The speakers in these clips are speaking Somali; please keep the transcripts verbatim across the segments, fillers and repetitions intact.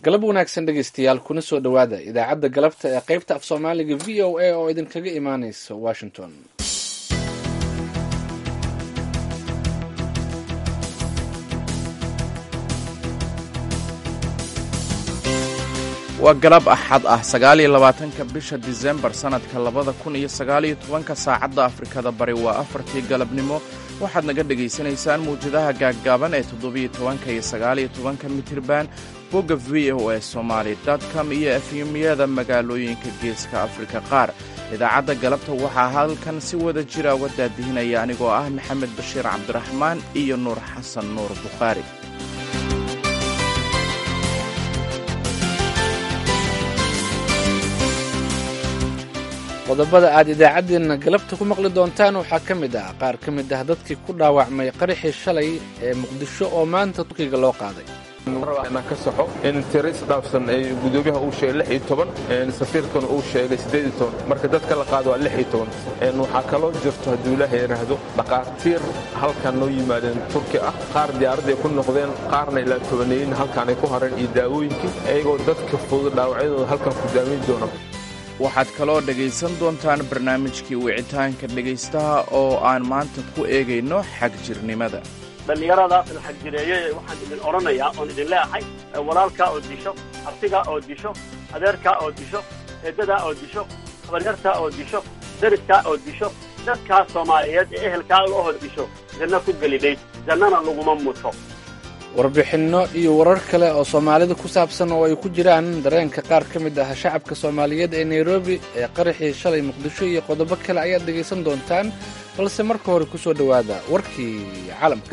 galab wanaagsan dhegaystayaal kuna soo dhowaada idaacadda galabta ee qaybta af soomaaliga v o a oo idinkaga imaanaysa washington. waa galab axad ah sagaal iyo labaatanka bisha disembar sannadka labada kun iyo sagaal iyo tobanka saacadda afrikada bari waa afartii galabnimo. waxaad naga dhegaysanaysaan mawjadaha gaaggaaban ee toddobiyo tobanka iyo sagaal iyo tobanka mitirban bogga v o a somali com iyo efyumyada magaalooyinka geeska afrika qaar. idaacadda galabta waxaa halkan si wada jira uga daadihinaya anigoo ah maxamed bashiir cabdiraxmaan iyo nuur xasan nuur bukhaari. qodobada aad idaacaddeenna galabta ku maqli doontaan waxaa ka mid ah qaar ka mid ah dadkii ku dhaawacmay qaraxii shalay ee muqdisho oo maanta turkiga loo qaaday. inaan ka saxo in tiro isdhaafsan ay gudoomiyaha uu sheegay lix iyo toban safiirkana uu sheegay siddeed iyo toban marka dadka la qaado waa lix iyo toban. waxaa kaloo jirto hadduu ilaahay yidhaahdo dhaqaatiir halkan noo yimaadeen turki ah, qaar diyaaradday ku noqdeen, qaarna ilaa tobaneeyin halkaanay ku hareen iyo daawooyinkii iyagoo dadka fudud dhaawacyadooda halkan ku daaweyn doona. waxaad kaloo dhegaysan doontaan barnaamijkii wicitaanka dhegaystaha oo aan maanta ku eegayno xagjirnimada. dhallinyarada la xagjireeyey waxaan idin odhanayaa oon idin leeahay walaalkaa oo disho, artigaa oo disho, adeerkaa oo disho, eeddadaa oo disho, habaryartaa oo disho, dariskaa oo disho, dadkaa soomaaliyeed ee ehelkaa oo disho janno ku gelidhay, jannana laguma muto. warbixinno iyo warar kale oo soomaalida ku saabsan oo ay ku jiraan dareenka qaar ka mid ah shacabka soomaaliyeed ee nairobi ee qaraxii shalay muqdisho iyo qodobo kale ayaad dhegaysan doontaan, balse marka hore ku soo dhowaada warkii caalamka.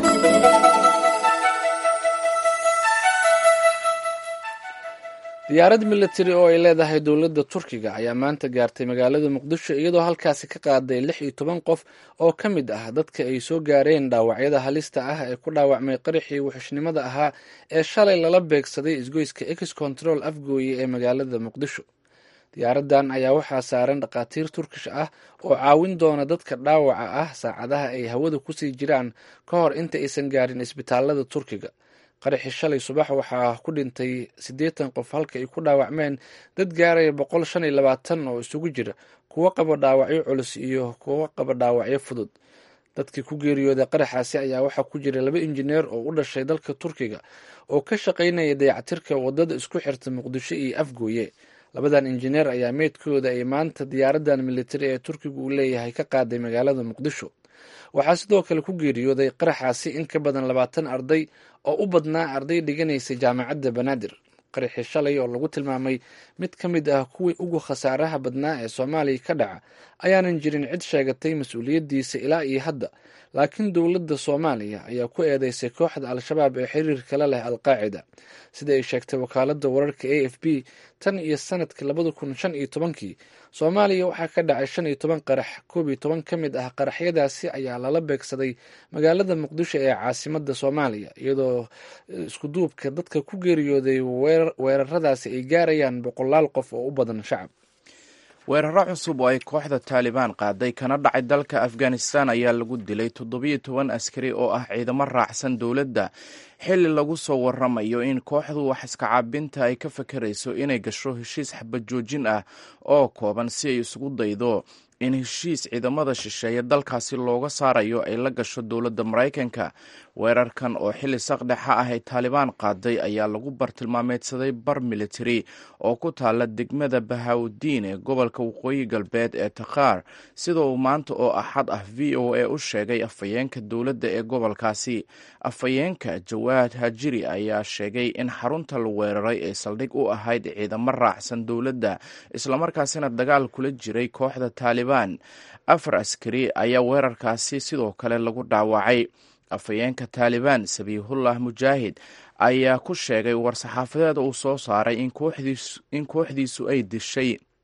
diyaarad militari oo ay leedahay dowladda turkiga ayaa maanta gaartay magaalada muqdisho iyadoo halkaasi ka qaaday lix iyo toban qof oo ka mid ah dadka ay soo gaareen dhaawacyada halista ah ee ku dhaawacmay qaraxii wuxushnimada ahaa ee shalay lala beegsaday isgoyska ex control afgooye ee magaalada muqdisho. diyaaraddan ayaa waxaa saaran dhakhaatiir turkish ah oo caawin doona dadka dhaawaca ah saacadaha ay hawada kusii jiraan ka hor inta aysan gaarin isbitaalada turkiga. qaraxii shalay subax waxaa ku dhintay siddeetan qof halka ay ku dhaawacmeen dad gaaraya boqol shan iyo labaatan oo isugu jira kuwo qaba dhaawacyo culus iyo kuwo qaba dhaawacyo fudud. dadkii ku geeriyooday qaraxaasi ayaa waxaa ku jira laba injineer oo u dhashay dalka turkiga oo ka shaqaynaya dayactirka waddada isku xirta muqdisho iyo afgooye. labadan injineer ayaa meydkooda ay maanta diyaaraddan militari ee turkiga uu leeyahay ka qaaday magaalada muqdisho. waxaa sidoo kale ku geeriyooday qaraxaasi in ka badan labaatan arday oo u badnaa arday dhiganaysay jaamacadda banaadir. qaraxii shalay oo lagu tilmaamay mid ka mid ah kuwii ugu khasaaraha badnaa ee soomaaliya ka dhaca ayaanan jirin cid sheegatay mas-uuliyaddiisa ilaa iyo hadda, laakiin dowladda soomaaliya ayaa ku eedeysay kooxda al-shabaab ee xiriirka la leh al-qaacida. sida ay sheegtay wakaaladda wararka a f b tan iyo sanadkii labada kun shan iyo tobankii soomaaliya waxaa ka dhacay shan iyo toban qarax. koob iyo toban ka mid ah qaraxyadaasi ayaa lala beegsaday magaalada muqdisho ee caasimadda soomaaliya, iyadoo iskuduubka dadka ku geeriyooday weeraradaasi ay gaarayaan boqolaal qof oo u badan shacab. weeraro cusub oo ay kooxda taalibaan qaaday kana dhacay dalka afghanistan ayaa lagu dilay toddobiyo toban askari oo ah ciidamo raacsan dowladda, xilli lagu soo waramayo in kooxdu wax iskacaabinta ay ka fakarayso inay gasho heshiis xabajoojin ah oo kooban si ay isugu daydo in heshiis ciidamada shisheeye dalkaasi looga saarayo ay la gasho dowladda maraykanka. weerarkan oo xilli saqdhexa ah ay taalibaan qaaday ayaa lagu bartilmaameedsaday bar militari oo ku taala degmada bahawdiin ee gobolka waqooyi galbeed ee takhaar, sida uu maanta oo axad ah v o a u sheegay afhayeenka dowladda ee gobolkaasi. afhayeenka jawaad hajiri ayaa sheegay in xarunta la weeraray ee saldhig u ahayd ciidamo raacsan dowladda islamarkaasina dagaal kula jiray kooxda taalibaan. afar askari ayaa weerarkaasi sidoo kale lagu dhaawacay. afhayeenka taalibaan sabiihullah mujaahid ayaa ku sheegay war-saxaafadeed uu soo saaray in kooxdiisu ay dishay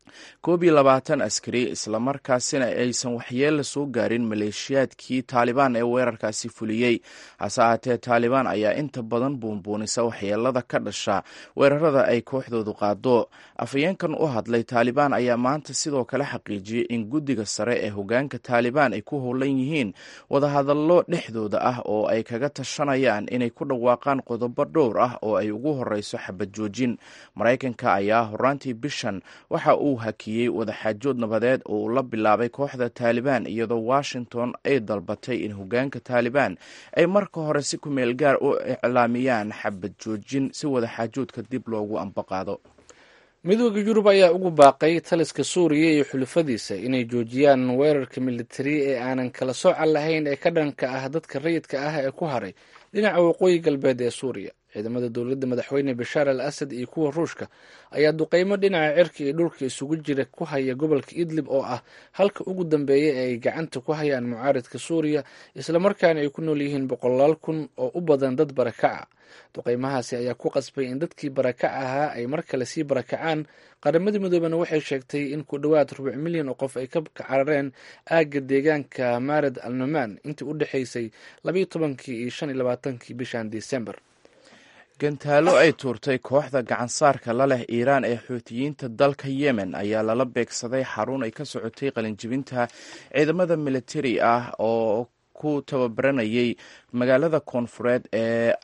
koob iyo labaatan askari islamarkaasina aysan waxyeella soo gaarin maleeshiyaadkii taalibaan ee weerarkaasi fuliyey. hase ahaatee taalibaan ayaa inta badan buunbuunisa waxyeelada ka dhasha weerarada ay kooxdoodu qaado. afhayeenkan u hadlay taalibaan ayaa maanta sidoo kale xaqiijiyey in guddiga sare ee hogaanka taalibaan ay ku howlan yihiin wadahadallo dhexdooda ah oo ay kaga tashanayaan inay ku dhawaaqaan qodobo dhowr ah oo ay ugu horeyso xabad joojin. maraykanka ayaa horaantii bishan waxa uu hakiyey wadaxaajood nabadeed oo uu la bilaabay kooxda taalibaan iyadoo washington ay dalbatay in hogaanka taalibaan ay marka hore si kumeel gaar u iclaamiyaan xabad joojin si wadaxaajoodka dib loogu ambaqaado. midooda yurub ayaa ugu baaqay taliska suuriya iyo xulufadiisa inay joojiyaan weerarka militari ee aanan kala soocan lahayn ee ka dhanka ah dadka rayidka ah ee ku haray dhinaca waqooyi galbeed ee suuriya. ciidamada dowladda madaxweyne bashaar al asad iyo kuwa ruushka ayaa duqeymo dhinaca cirka iyo dhulka isugu jira ku haya gobolka idlib oo ah halka ugu dambeeya ee ay gacanta ku hayaan mucaaridka suuriya, islamarkaana ay ku nool yihiin boqolaal kun oo u badan dad barakaca. duqeymahaasi ayaa ku qasbay in dadkii barakac ahaa ay mar kale sii barakacaan. qaramada midoobena waxay sheegtay in ku dhowaad rubuc milyan oo qof ay ka carareen aagga deegaanka mared al numan intii u dhexaysay labayo tobankii iyo shan iyo labaatankii bishan disembar. gantaalo ay tuurtay kooxda gacansaarka la leh iiraan ee xuutiyiinta dalka yemen ayaa lala beegsaday xarun ay ka socotay qalinjibinta ciidamada militari ah oo ku tababaranayay magaalada koonfureed ee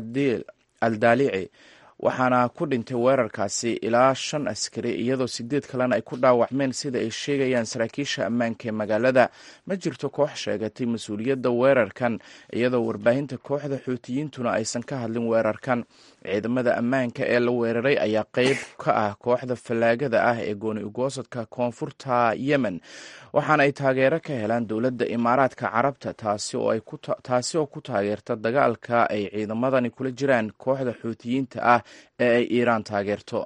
al daalici, waxaana ku dhintay weerarkaasi ilaa shan askari iyadoo sideed kalena ay ku dhaawacmeen sida ay sheegayaan saraakiisha ammaanka ee magaalada. ma jirto koox sheegatay mas-uuliyadda weerarkan iyadoo warbaahinta kooxda xuutiyiintuna aysan ka hadlin weerarkan. ciidamada ammaanka ee la weeraray ayaa qeyb ka ah kooxda fallaagada ah ee gooni ugoosadka koonfurta yemen, waxaana ay taageero ka helaan dowladda imaaraadka carabta taasi oo ku taageerta dagaalka ay ciidamadani kula jiraan kooxda xuutiyiinta ah ee ay iiraan taageerto.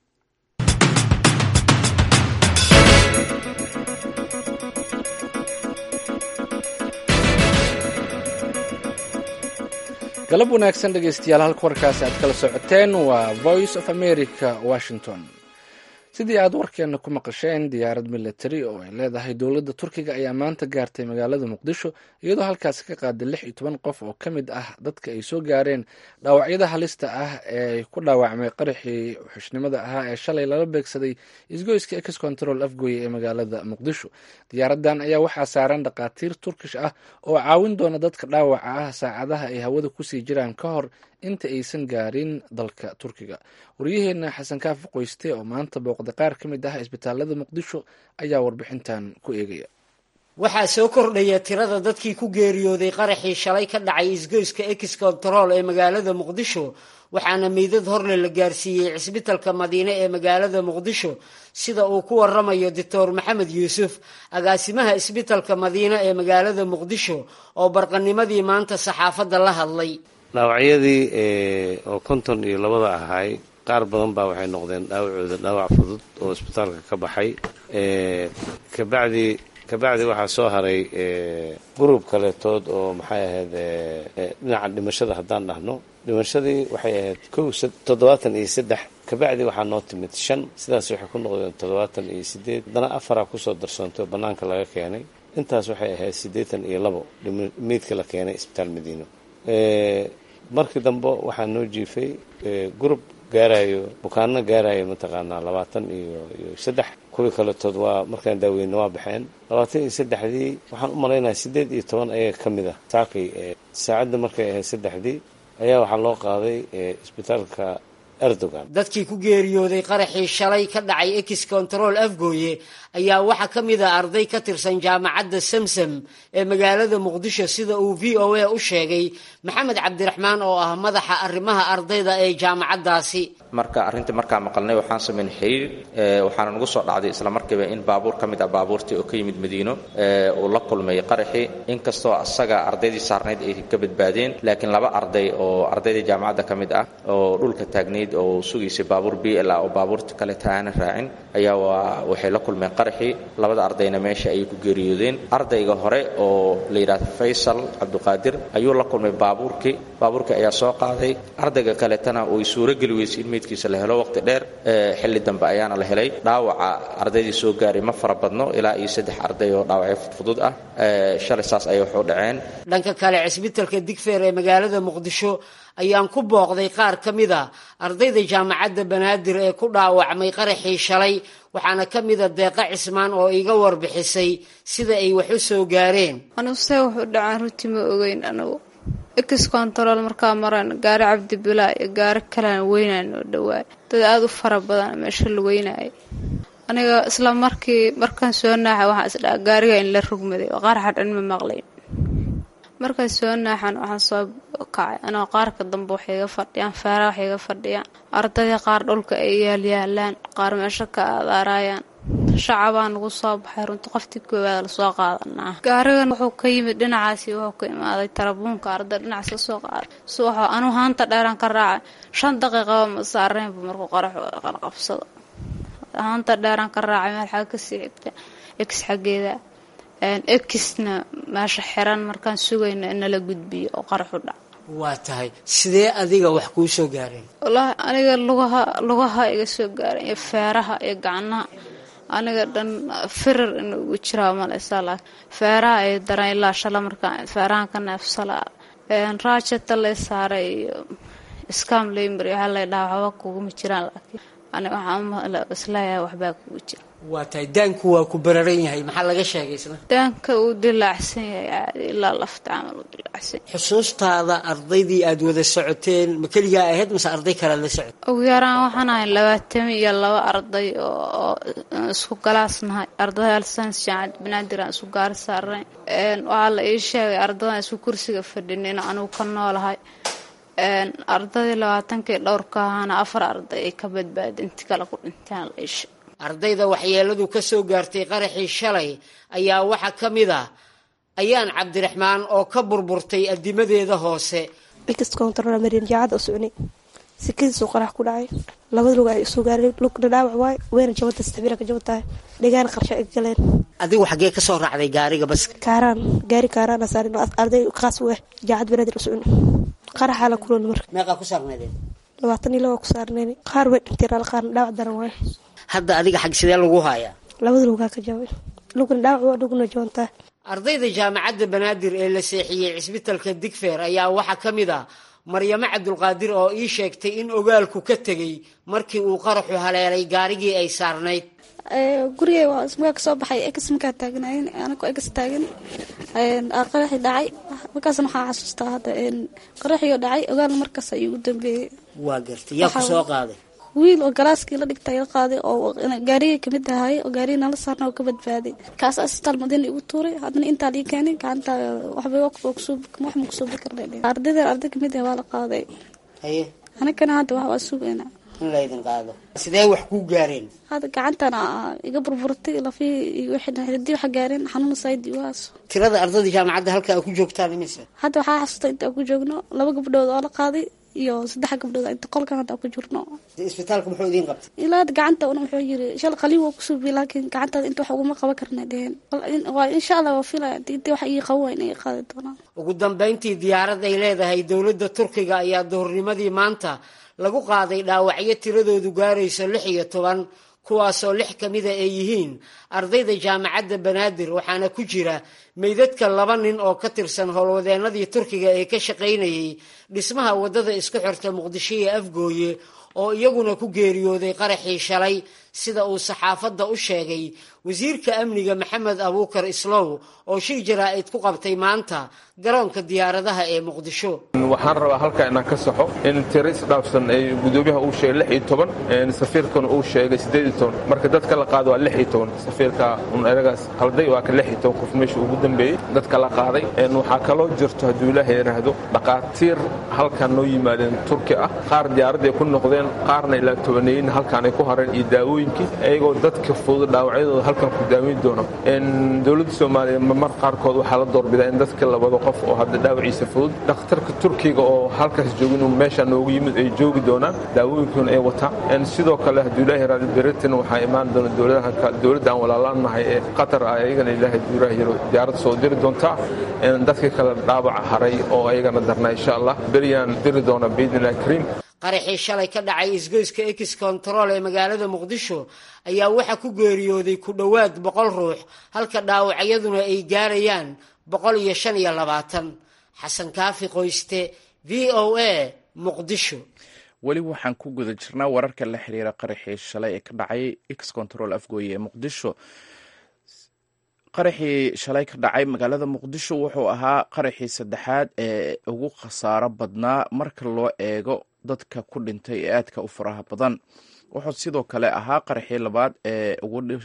galab wanaagsan dhegeystayaal, halka warkaasi aad kala socoteen waa voice of america washington. sidii aad warkeena ku maqasheen, diyaarad militari oo ay leedahay dowladda turkiga ayaa maanta gaartay magaalada muqdisho iyadoo halkaasi ka qaaday lix iyo toban qof oo ka mid ah dadka ay soo gaareen dhaawacyada halista ah ee ku dhaawacmay qaraxii xushnimada ahaa ee shalay lala beegsaday isgoyska ex control afgooye ee magaalada muqdisho. diyaaradan ayaa waxaa saaran dhakhaatiir turkish ah oo caawin doona dadka dhaawaca ah saacadaha ay hawada kusii jiraan ka hor inta aysan gaarin dalka turkiga. waryaheena xasan kaafi qoyste oo maanta booqday qaar ka mid ah isbitaalada muqdisho ayaa warbixintan ku eegaya. waxaa soo kordhaya tirada dadkii ku geeriyooday qaraxii shalay ka dhacay isgoyska ex control ee magaalada muqdisho, waxaana meydad horle la gaarsiiyey cisbitalka madiine ee magaalada muqdisho sida uu ku waramayo doctor maxamed yuusuf, agaasimaha isbitalka madiine ee magaalada muqdisho oo barqanimadii maanta saxaafadda la hadlay. dhaawacyadii oo konton iyo labada ahaay qaar badan baa waxay noqdeen dhaawacooda dhaawac fudud oo isbitaalka ka baxay. kabacdi kabacdi waxaa soo haray gurub kaleetood oo maxay ahayd dhinaca dhimashada haddaan dhahno, dhimashadii waxay ahayd kow toddobaatan iyo saddex, kabacdi waxaa noo timid shan, sidaas waxay ku noqdeen toddobaatan iyo sideed, haddana afaraa kusoo darsoontay oo bannaanka laga keenay. intaas waxay ahayd siddeetan iyo labo meydka la keenay isbitaal madiino. markii dambe waxaa noo jiifay gurub gaarayo bukaano gaarayo mataqaanaa labaatan iyo iyo saddex, kuwii kaletood waa markaan daaweyne waa baxeen. labaatan iyo saddexdii waxaan u malaynayaa siddeed iyo toban ayaga ka mid ah saakay saacadda markay ahayd saddexdii ayaa waxaa loo qaaday isbitaalka erdogan. dadkii ku geeriyooday qaraxii shalay ka dhacay ex control afgooye ayaa waxaa ka mid ah arday ka tirsan jaamacadda samsam ee magaalada muqdisho sida uu v o a u sheegay maxamed cabdiraxmaan oo ah madaxa arrimaha ardayda ee jaamacaddaasi. marka arrintii markaa maqalnay waxaan samayn xiriir waxaana nagu soo dhacday isla markiiba in baabuur ka mid ah baabuurtii oo ka yimid madiino uu la kulmay qaraxii, inkastoo asaga ardaydii saarnayd ay ka badbaadeen, laakiin laba arday oo ardaydii jaamacadda ka mid ah oo dhulka taagnayd oo sugaysay baabuur b l oo baabuurta kale taana raacin ayaa waxay la kulmeen qaraxii. labada ardayna meesha ayay ku geeriyoodeen. ardayga hore oo la yidhaahdo faysal cabdiqaadir ayuu la kulmay baabuurkii baabuurkii ayaa soo qaaday. ardayga kaletana way suurogeli weysay in meydkiisa la helo waqti dheer xilli dambe ayaana la helay dhaawaca ardaydii soo gaaray ma fara badno ilaa iyo saddex arday oo dhaawacyo fudfudud ah shalay saas ayay wax u dhaceen. dhanka kale cisbitaalka Digfeer ee magaalada Muqdisho ayaan ku booqday qaar ka mid ah ardayda jaamacadda Banaadir ee ku dhaawacmay qaraxii shalay waxaana ka mid ah Deeqa Cismaan oo iga warbixisay sida ay wax u soo gaareen. anigu se wuxuu dhacay runtii ma ogeyn anigu ex control markaa maran gaari Cabdi Bilaa iyo gaari kale weynaan oo dhawaay dad aad u fara badan meesha la weynay aniga isla markii markaan soo naaxay waxa isdhaa gaariga in la rugmaday oo qaar xad ma maqlayn markaan soo naaxan waxaan soo kacay anoo qaarka dambe wax iga fadhiyaan faara wax iga fadhiyaan ardayda qaar dhulka ay yaal yaalaan qaar meesha ka aadaarayaan shacabaan ugu soo baxay runtii qoftii koowaad la soo qaadanaa gaarigan wuxuu ka yimid dhinacaasi wuxuu ka imaaday tarabuunka arday dhinacaas ka soo qaaday soo waxa anu haanta dheeran ka raacay shan daqiiqo ma saareen markuu qarax qabsado haanta dheeran ka raacay meel xag ka sii xigta ex xageeda een exna meesha xiran markaan sugayna in la gudbiyo oo qarax u dhac waa tahay sidee adiga wax ku soo gaareen wallahi aniga lugaha lugaha iga soo gaareen iyo feeraha iyo gacnaha aniga dhan firir inuu jiro malaysaa la feeraha ay daran ilaa shala markaan feerahan ka neefsala een raajata la saaray iskam leeymir waxa la dhahaa waxba kugu ma jiraan laakiin aniga waxaan islaayaa waxba kugu jira waa tahay daanku waa ku bararan yahay maxaa laga sheegay isna daanka uu dilaacsan yahay ilaa lafta amal uu dilaacsan xusuustaada ardaydii aad wada socoteen ma kaliya ahayd mise arday kale la socod ugu yaraan waxaan ahay labaatan iyo laba arday oo isku galaasnahay arday alsan jaamacad Banaadir aan isku gaar saarnay een waxa la ii sheegay ardayda isku kursiga fadhineen anigu ka noolahay een ardayda labaatan-kii dhowrka ahana afar arday ay ka badbaadeen intii kala ku dhintaan la ii sheegay ardayda waxyeeladu ka soo gaartay qaraxii shalay ayaa waxa ka mid ah ayaan Cabdiraxmaan oo ka burburtay adimadeeda hoose ex control marin jaacad oo socnay sikid soo qarax ku dhacay labada lug ay soo gaaray lug dhaawac waay weerar jabada isticmaal ka jabtay dhigaan qarsho ay galeen adigu xagee ka soo raacday gaariga bas kaaraan gaari kaaraan saarin arday qaas weeh jaacad Banaadir oo socnay qarax la kulan mar meeqa ku saarneedeen labaatan iyo laba ku saarneen qaar way dhintay qaar dhaawac daran waay hadda adiga xag sidee lagu hayaa labada lugaa ka jabay lugna dhaawac dhugna joonta ardayda jaamacadda Banaadir ee la seexiyay cisbitaalka Digfeer ayaa waxa ka mid ah Maryama Cabdulqaadir oo ii sheegtay in ogaalku ka tagay markii uu qaraxu haleelay gaarigii ay saarnayd ee guriga waa isma ka soo baxay ex marka taagnayn anagu ex taagan een qaraxi dhacay markaas waxaan xasuustaa hadda in qaraxi dhacay ogaal markaas ayuu dambeeyay waa gartay yaa ku soo qaaday wiil oo galaaskii la dhigtay qaaday oo gaariga kamid ahay oo gaariga la saarnaa oo ka badbaaday kaas astal madin igu tuuray hadna inta la keenay gacanta waxba wax ku soo wax ku soo karnay ardayda arday kamid ah waa la qaaday haye ana kana hadda wax waa suuqeena in la idin qaado sidee wax ku gaareen hada gacantana iga burburtay lafii iyo wixii hadii wax gaareen xanuun sayd waas tirada ardayda jaamacadda halka ku joogtaan imisa hadda waxa xasuustay inta ku joogno laba gabdhood oo la qaaday iyo saddex gabdhood inta qolka hadda ku jirno isbitaalka muxuu idin qabtay ilaa gacanta uu wuxuu yiri shal qaliin waa ku soo laakiin gacanta inta wax ugu ma qaban karnaa deen waa insha Allah waa filaya inta wax ii qawan ay qaadi doonaan ugu dambeyntii diyaarad ay leedahay dawladda Turkiga ayaa doornimadii maanta lagu qaaday dhaawacyo tiradoodu gaarayso lix iyo toban kuwaasoo lix kamid ah ay yihiin ardayda jaamacadda Banaadir waxaana ku jira meydadka laba nin oo ka tirsan howlwadeenadii Turkiga ee ka shaqeynayay dhismaha wadada isku xirta Muqdisho iyo Afgooye oo iyaguna ku geeriyooday qaraxii shalay sida uu saxaafadda u sheegay wasiirka amniga Maxamed Abuukar Islow oo shir jaraa'id ku qabtay maanta garoonka diyaaradaha ee Muqdisho waxaan rabaa halka inaan ka saxo in tiris dhaafsan ay gudoomiyaha uu sheegay lix iyo toban ee safiirkan uu sheegay siddeed iyo toban marka dadka la qaado waa lix iyo toban safiirka un eragaas qalday waa ka lix iyo toban qof meesha ugu dambeeyay dadka la qaaday een waxa kale oo jirto haduu Ilaahay yiraahdo dhaqaatiir halkan noo yimaadeen Turki ah qaar diyaarad ay ku noqdeen qaarna ilaa tobaneyn halkan ay ku hareen iyo daawooyinkii ayagoo dadka fudud dhaawacyadooda halkan ku daaweyn doona in dawladda Soomaaliya mar qaarkood waxa la doorbiday in dadka la wado qof oo hadda dhaawaciisa fudud dhakhtarka Turkiga oo halkaas joogin meesha noogu yimid ay joogi doonaan daawooyinkan ay wataan in sidoo kale haduu Ilaahay raali Britain waxa imaan doona dawladaha dawladda aan walaalaanahay ee Qatar ayagana Ilaahay duuraha yiro diyaarad soo diri doonta in dadka kale dhaawac haray oo ayagana darna insha Allah beriyaan diri doona biidna Kareem qaraxii shalay ka dhacay isgoyska ex control ee magaalada muqdisho ayaa waxaa ku geeriyooday ku dhowaad boqol ruux halka dhaawacyaduna ay gaarayaan boqol iyo shan iyo labaatan. xasan kaafi qoyste, v o a, muqdisho. weli waxaan ku guda jirnaa wararka la xiriira qaraxii shalay ee ka dhacay ex control afgooye ee muqdisho. qaraxii shalay ka dhacay magaalada muqdisho wuxuu ahaa qaraxii saddexaad ee ugu khasaaro badnaa marka loo eego dadka ku dhintay ee aadka u faraha badan. wuxuu sidoo kale ahaa qaraxii labaad ee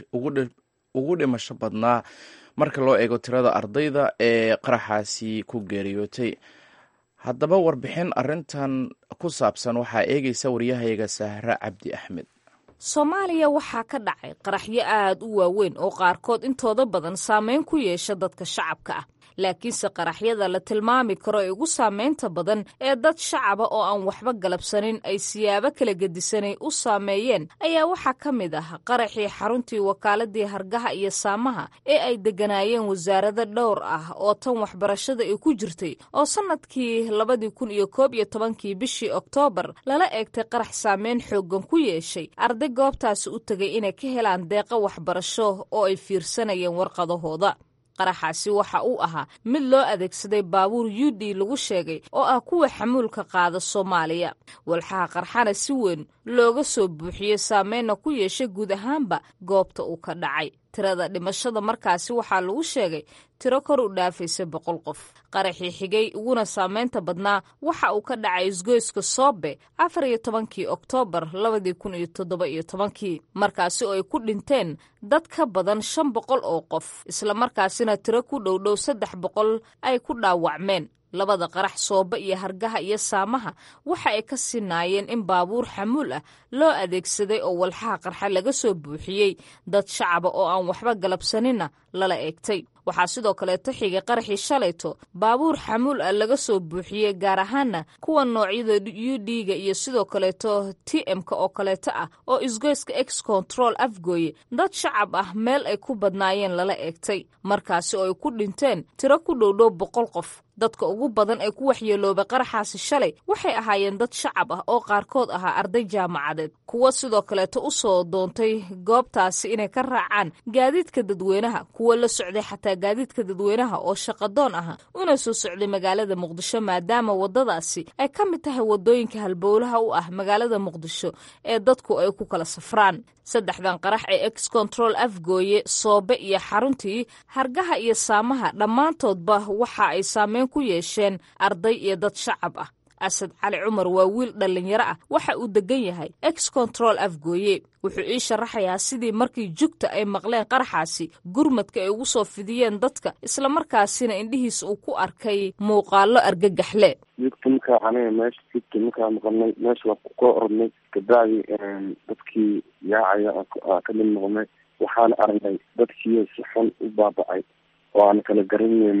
ugu dhimasho badnaa marka loo eego tirada ardayda ee qaraxaasi ku geeriyootay. haddaba warbixin arintan ku saabsan waxaa eegaysa waryahayaga sahra cabdi axmed. soomaaliya waxaa ka dhacay qaraxyo aad u waaweyn oo qaarkood intooda badan saameyn ku yeesha dadka shacabka ah, laakiinse qaraxyada la tilmaami karo ee ugu saameynta badan ee dad shacaba oo aan waxba galabsanin ay siyaabo kala gedisanay u saameeyeen ayaa waxaa ka mid ah qaraxii xaruntii wakaaladii hargaha iyo saamaha ee ay degganaayeen wasaarado dhowr ah oo tan waxbarashada ay ku jirtay oo sannadkii labadii kun iyo koob iyo tobankii bishii oktoobar lala eegtay qarax saameyn xooggan ku yeeshay arday goobtaasi u tegay inay ka helaan deeqo waxbarasho oo ay fiirsanayeen warqadahooda. qaraxaasi waxa uu ahaa mid loo adeegsaday baabuur u d lagu sheegay oo ah kuwa xamuulka qaada Soomaaliya. walxaha qarxana si weyn looga soo buuxiyey saameynna ku yeeshay guud ahaanba goobta uu ka dhacay. tirada dhimashada markaasi waxaa lagu sheegay tiro kor u dhaafaysa boqol qof. qaraxii xigay uguna saameynta badnaa waxa uu ka dhacay isgoyska Soobe afar iyo tobankii Oktoobar labadii kun iyo toddoba iyo tobankii, markaasi oo ay ku dhinteen dad ka badan shan boqol oo qof, isla markaasina tiro ku dhowdhow saddex boqol ay ku dhaawacmeen. labada qarax Soobe iyo hargaha iyo saamaha waxa ay ka sinaayeen in baabuur xamuul ah loo adeegsaday oo walxaha qarxa laga soo buuxiyey dad shacaba oo aan waxba galabsanina lala eegtay. waxaa sidoo kaleeto xigay qaraxii shalayto baabuur xamuul ah laga soo buuxiyey gaar ahaana kuwa noocyada u d-ga iyo sidoo kaleeto t m-ka oo kaleeto ah oo isgoyska ex control afgooye dad shacab ah meel ay ku badnaayeen lala eegtay, markaasi oo ay ku dhinteen tiro ku dhowdhow boqol qof. dadka ugu badan ee ku waxyeeloobay qaraxaasi shalay waxay ahaayeen dad shacab ah oo qaarkood ahaa arday jaamacadeed, kuwa sidoo kaleeto u soo doontay goobtaasi inay ka raacaan gaadiidka dadweynaha, kuwa la socday xataa gaadiidka dadweynaha oo shaqadoon aha una soo socday magaalada muqdisho maadaama wadadaasi ay ka mid tahay wadooyinka halbowlaha u ah magaalada muqdisho ee dadku ay ku kala safraan. saddexdan qarax ee ex control afgooye, Soobe iyo xaruntii hargaha iyo saamaha dhammaantoodba waxa ay saameyn ku yeesheen arday iyo dad shacab ah. asad cali cumar waa wiil dhallinyaro ah, waxa uu degan yahay ex control afgooye. wuxuu ii sharaxayaa sidii markii jugta ay maqleen qaraxaasi gurmadka ay ugu soo fidiyeen dadka, isla markaasina indhihiis uu ku arkay muuqaalo argagaxle. jugta markaa aniga meesha jugta markaa maqalnay meesha waa ku koo orodnay kabacdi dadkii yaacaya ka mid noqnay waxaana aragnay dadkii si xun u baaba'ay oo aan kala garanaynin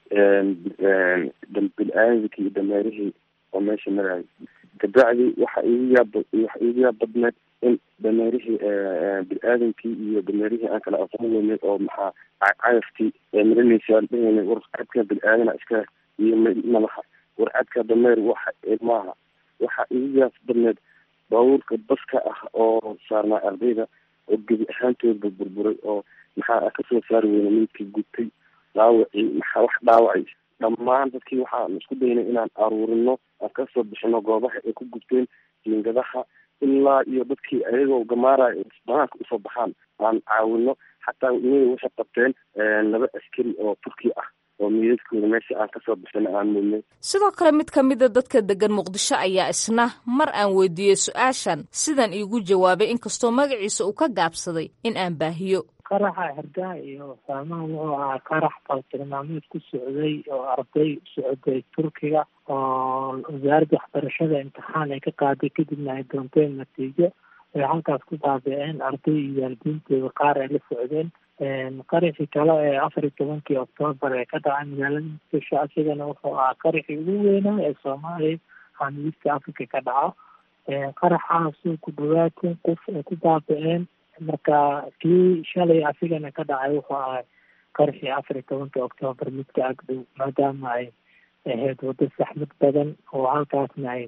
bil-aadamkii iyo dameerihii oo meesha marayay. kabacdi waxa igu yaab waxa igu yaab badneed in dameerihii bil-aadamkii iyo dameerihii aan kala aqoonweynay oo maxaa cayaftii marinaysa aan dhahaynay warcadka bil-aadana iska iyo madaxa warcadka dameer waxa maaha. waxa igu yaab badneed baabuurka baska ah oo saarnaa ardayda oo gebi ahaantoodba burburay oo maxaa kasoo saari weyna midkii gubtay dhaawacii maxaa wax dhaawacay dhammaan dadkii waxaan isku daynay inaan aruurino aan kasoo bixino goobaha ay ku gubteen jiingadaha ilaa iyo dadkii ayagoo gamaaraya banaanka usoo baxaan aan caawino. xataa iyaga waxay qabteen laba askari oo turki ah oo miidaskooda meesha aan kasoo bixino aan mudnay. sidoo kale mid ka mida dadka degan muqdisho ayaa isna mar aan weydiiyey su-aashan sidan iigu jawaabay inkastoo magaciisa uu ka gaabsaday in aan baahiyo. qaraxa hargaha iyo saamaha wuxuu ahaa qarax baltilmaameed ku socday oo arday socday turkiga oo wasaaradda waxbarashada imtixaan ay ka qaaday kadibna ay doonteen natiijo ay halkaas ku baabi'een arday iyo waalidiintooda qaar ay la socdeen. qaraxii kale ee afar iyo tobankii oktoobar ee ka dhacay magaalada muqdisho asigana wuxuu ahaa qaraxii ugu weynaa ee soomaaliya xamiiska africa ka dhaco. qaraxaasuu ku dhawaatan qof ay ku baabi'een. marka kii shalay asigana ka dhacay wuxuu ahay qaraxii afar iyo tobankii oktoobar midka agdhow maadaama ay ahayd wado saxmad badan oo halkaasna ay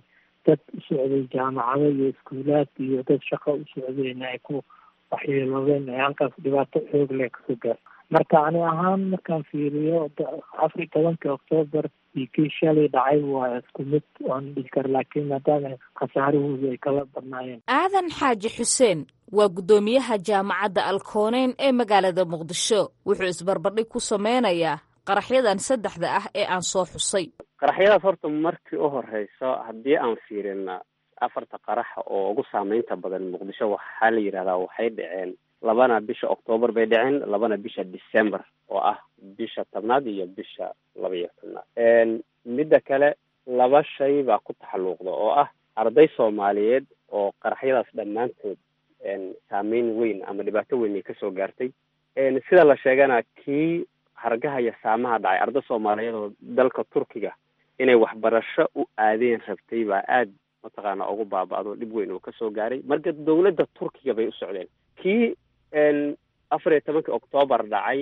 dad u socday jaamacado iyo iskuulaad iyo dad shaqo u socdayna ay ku waxyeeloobeen ay halkaas dhibaato xoog leh kasoo gaar marka ani ahaan markaan fiiriyo afar iyo tobankii oktoobar iyo kii shalay dhacay waa isku mid oon dhihi kara laakiin maadaama khasaarahooda ay kala badnaayeen. aadan xaaji xuseen waa guddoomiyaha jaamacadda alkooneyn ee magaalada muqdisho wuxuu isbarbardhig ku sameynayaa qaraxyadan saddexda ah ee aan soo xusay. qaraxyadaas horta markii u horeyso haddii aan fiirina afarta qarax oo ugu saameynta badan muqdisho waxaa la yidhahdaa waxay dhaceen labana bisha oktoobar bay dhaceen labana bisha december oo ah bisha tobnaad iyo bisha laba iyo tobnaad. midda kale laba shay baa ku taxalluuqda oo ah arday soomaaliyeed oo qaraxyadaas dhammaantood saameyn weyn ama dhibaato weyn ay kasoo gaartay. sida la sheegana kii hargaha iyo saamaha dhacay arday soomaaliyeed oo dalka turkiga inay waxbarasho u aadeen rabtay baa aad mataqaana ugu baaba'do dhib weyn oo kasoo gaaray marka dawladda turkiga bay u socdeen. kii afar iyo tobankii oktoobar dhacay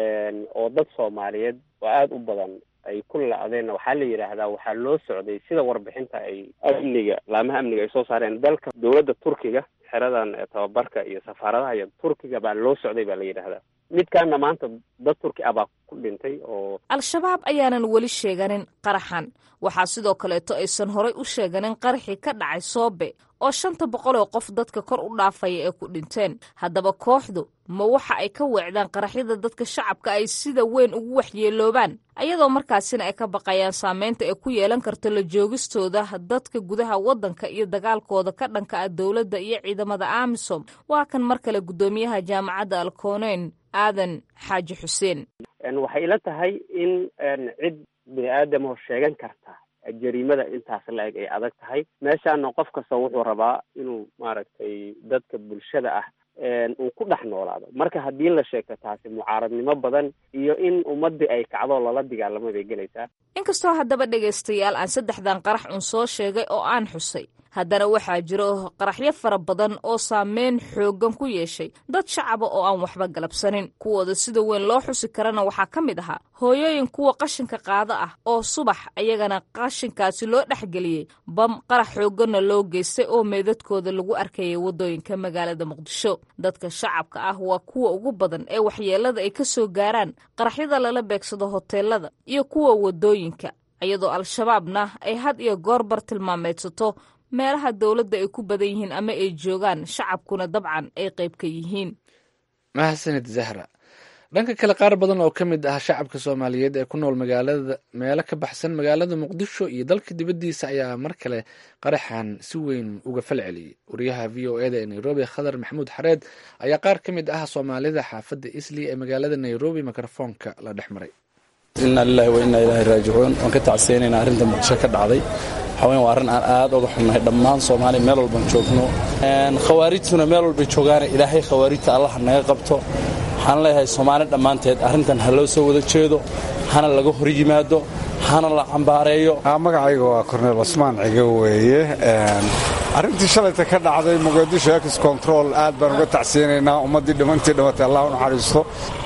oo dad soomaaliyeed oo aada u badan ay ku la-deen waxaa la yidhaahdaa waxaa loo socday sida warbixinta ay amniga laamaha amniga ay soo saareen dalka dawladda turkiga xeradan tababarka iyo safaaradaha iyo turkiga baa loo socday baa la yidhaahdaa. midkaana maanta dad turki ah baa ku dhintay oo al-shabaab ayaanan weli sheeganin qaraxan waxaa sidoo kaleeto aysan horay u sheeganin qaraxii ka dhacay soobe oo shanta boqol oo qof dadka kor u dhaafaya ee ku dhinteen. haddaba kooxdu ma waxa ay ka weecdaan qaraxyada dadka shacabka ay sida weyn ugu waxyeeloobaan ayadoo markaasina ay ka baqayaan saameynta ay ku yeelan karto la joogistooda dadka gudaha waddanka iyo dagaalkooda ka dhanka ah dowladda iyo ciidamada amisom. waa kan mar kale guddoomiyaha jaamacadda alkooneyn aadan xaaji xuseen. waxay ila tahay in cid bini aadamo sheegan karta jariimada intaas la-eg ay adag tahay. meeshaana qof kasta wuxuu rabaa inuu maaragtay dadka bulshada ah uu ku dhex noolaado. marka haddii la sheegto taasi mucaaradnimo badan iyo in ummadii ay kacdo lala dagaalamo bay gelaysaa. inkastoo haddaba dhegaystayaal aan saddexdan qarax un soo sheegay oo aan xusay haddana waxaa jiro qaraxyo fara badan oo saameyn xooggan ku yeeshay dad shacaba oo aan waxba galabsanin. kuwooda sida weyn loo xusi karana waxaa ka mid ahaa hooyooyin kuwa qashinka qaado ah oo subax ayagana qashinkaasi loo dhexgeliyey bam qarax xoogganna loo geystay oo meedadkooda lagu arkayay waddooyinka magaalada muqdisho. dadka shacabka ah waa kuwa ugu badan ee waxyeelada ay ka soo gaaraan qaraxyada lala beegsado hoteelada iyo kuwa waddooyinka iyadoo al-shabaabna ay had iyo goor bar tilmaameedsato meelaha dowladda ay ku badan yihiin ama ay joogaan shacabkuna dabcan ay qayb ka yihiin. mahadsanid zahra. dhanka kale qaar badan oo ka mid ah shacabka soomaaliyeed ee ku nool magaalada meelo ka baxsan magaalada muqdisho iyo dalka dibaddiisa ayaa mar kale qaraxan si weyn uga fal celiyey. wariyaha v o e da ee nairobi khadar maxamuud xareed ayaa qaar ka mid ah soomaalida xaafadda isli ee magaalada nairobi mikrofoonka la dhex maray. inna lillahi wa inna ilaahi raajicuun. waan ka tacseenaynaa arrinta muqdisho ka dhacday. waxaa waa arrin aan aad uga xunnahay dhammaan soomaaliya meel walban joogno. khawaarijtuna meel walbay joogaana ilaahay khawaarijta allah naga qabto. waxaan leeyahay soomaali dhammaanteed arrintan ha loo soo wada jeedo, hana laga hor yimaado, hana la cambaareeyo. magacayga waa korneel cusmaan cigo weeye. arrintii shalayta ka dhacday muqdisho ex control aad baan uga tacsiyanaynaa. ummaddii dhimantii dhimatay allah u naxariisto.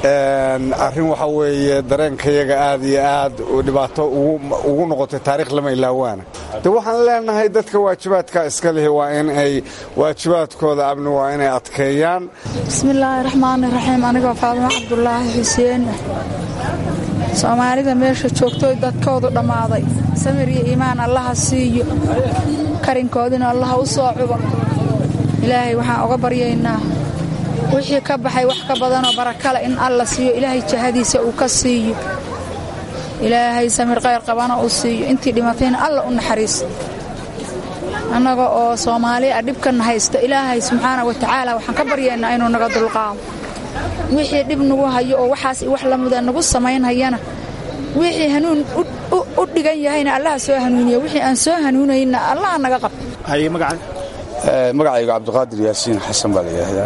arrin waxa weeye dareenkayaga aad iyo aad dhibaato ugu noqotay taariikh lama ilaawaana. de waxaan leenahay dadka waajibaadka iska lihi waa in ay waajibaadkooda amni waa inay adkeeyaan. bismillaahi raxmaani raxiim. anigoo faadimo cabdulaahi xuseen soomaalida meesha joogtoy dadkoodu dhammaaday samir iyo iimaan allaha siiyo, karinkoodina allaha u soo cubo. ilaahay waxaan uga baryaynaa wixii ka baxay wax ka badanoo barakale in alla siiyo, ilaahay jahadiisa uu ka siiyo, ilaahay samir khayr qabana uu siiyo, intii dhimatayna alla u naxariiso. annaga oo soomaaliya dhibkan haysto ilaahay subxaana wa tacaala waxaan ka baryaynaa inuu naga dulqaado. wixii dhib nagu hayo oo waxaas wax lamuda nagu samaynhayana wixii hanuun u dhigan yahayna allaha soo hanuuniya, wixii aan soo hanuunayna allaha naga qab. magacayga cabdiqaadir yaasiin xasan baa la yidhaahdaa.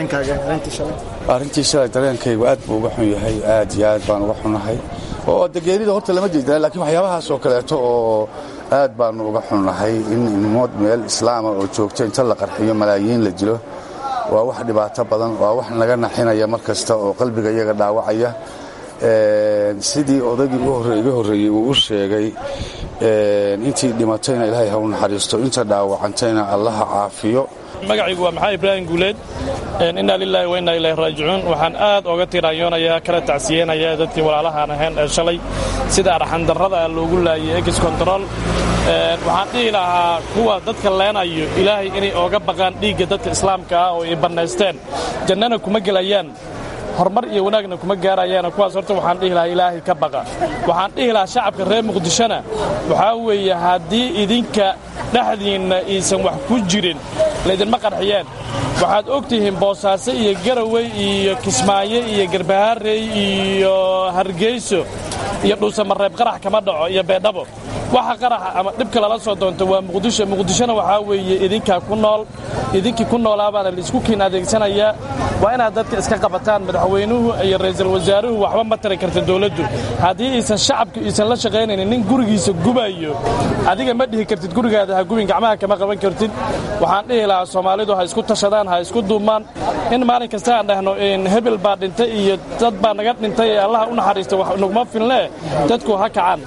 arrintii shalay dareenkaygu aad buu uga xun yahay, aad iyo aad baan uga xunahay. oo degeerida horta lama jeedina, laakiin waxyaabahaas oo kaleeto oo aad baanu uga xunnahay in ilmood meel islaama oo joogto inta la qarxiyo malaayiin la dilo. waa wax dhibaato badan, waa wax naga naxinaya mar kasta oo qalbiga iyaga dhaawacaya. sidii odaygii iga horreeyey uu u sheegay intii dhimatayna ilaahay ha u naxariisto, inta dhaawacantayna allaha caafiyo. magacaygu waa maxamed ibraahim guuleed. innaa lilaahi wa innaa ilaahi raajicuun. waxaan aad oga tiraanyoonayaa kala tacsiyeenaya dadkii walaalahaan ahayn ee shalay sida arxandarrada loogu laayay ex control. waxaan dhihi lahaa kuwa dadka leenayo ilaahay inay ooga baqaan dhiigga dadka islaamka ah oo ay bannaysteen, jannana kuma gelayaan, horumar iyo wanaagna kuma gaarayaan. kuwaas horta waxaan dhihi lahaa ilaahay ka baqa. waxaan dhihi lahaa shacabka reer muqdishona waxaa weeye haddii idinka dhexdiinna aysan wax ku jirin laydinma qarxiyeen. waxaad og tihiin boosaaso iyo garawey iyo kismaayo iyo garbaharey iyo hargeyso iyo dhuusamareeb qarax kama dhaco iyo beedhabo. waxa qaraxa ama dhibka lala soo doonto waa muqdisho. muqdishona waxaa weeye idinkaa ku nool, idinkii ku noolaabaana laisku kiin adeegsanayaa. waa inaad dadka iska qabataan. madaxweynuhu iyo ra'iisul wasaaruhu waxba ma tari karta dawladdu haddii aysan shacabku aysan la shaqaynaynin. nin gurigiisa gubayo adiga ma dhihi kartid gurigaada ha gubin, gacmaha kama qaban kartid. waxaan dhihi lahaa soomaalidu ha isku tashadaan, ha isku duumaan. in maalin kasta aan dhahno hebel baa dhintay iyo dad baa naga dhintay ee allaha u naxariista wax naguma filnee, dadku ha kacaan.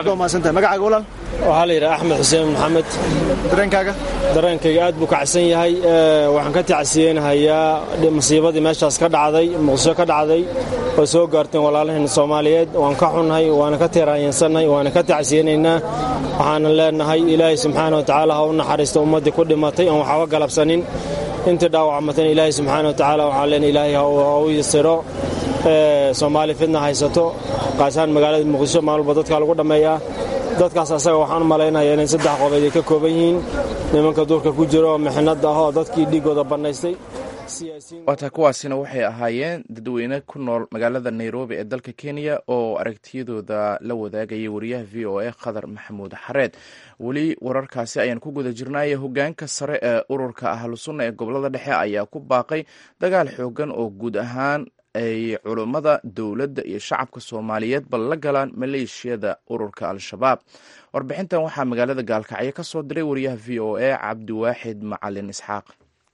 waxaa la yidhaha axmed xuseen maxamed. dareenkaaga? dareenkayga aad buu kacsan yahay. waxaan ka tacsiyeynahayaa musiibadii meeshaas ka dhacday, muqdisho ka dhacday oo soo gaarteen walaalaheen Soomaaliyeed. waan ka xunnahay, waana ka tiiraansannahay, waana ka tacsiyeynaynaa. waxaana leenahay ilaahay subxaana wa tacaala ha u naxariisto ummaddii ku dhimatay aan waxba galabsanin. intii dhaawacmatana ilaahay subxaana wa tacaala waxaan leenahay ilaahay ha u yasiro. Soomaali fidna haysato qaasaan magaalada muqdisho maalin walba dadka lagu dhameeyaa. dadkaas asaga waxaan malaynayaa inay saddex qodob ay ka kooban yihiin. nimanka duurka ku jiro mixnad ah oo dadkii dhiigooda bannaystay. waata kuwaasina waxay ahaayeen dadweyne ku nool magaalada Nairobi ee dalka Kenya oo aragtiyadooda la wadaagayay wariyaha V O A Khadar Maxamuud Xareed. weli wararkaasi ayaan ku guda jirnay. hogaanka sare ee ururka Ahlusunna ee gobolada dhexe ayaa ku baaqay dagaal xoogan oo guud ahaan ay culummada dowladda iyo shacabka Soomaaliyeed bal la galaan maleeshiyada ururka Al-Shabaab. warbixintan waxaa magaalada Gaalkacyo ka soo diray wariyaha V O A Cabdiwaaxid Macalin Isxaaq.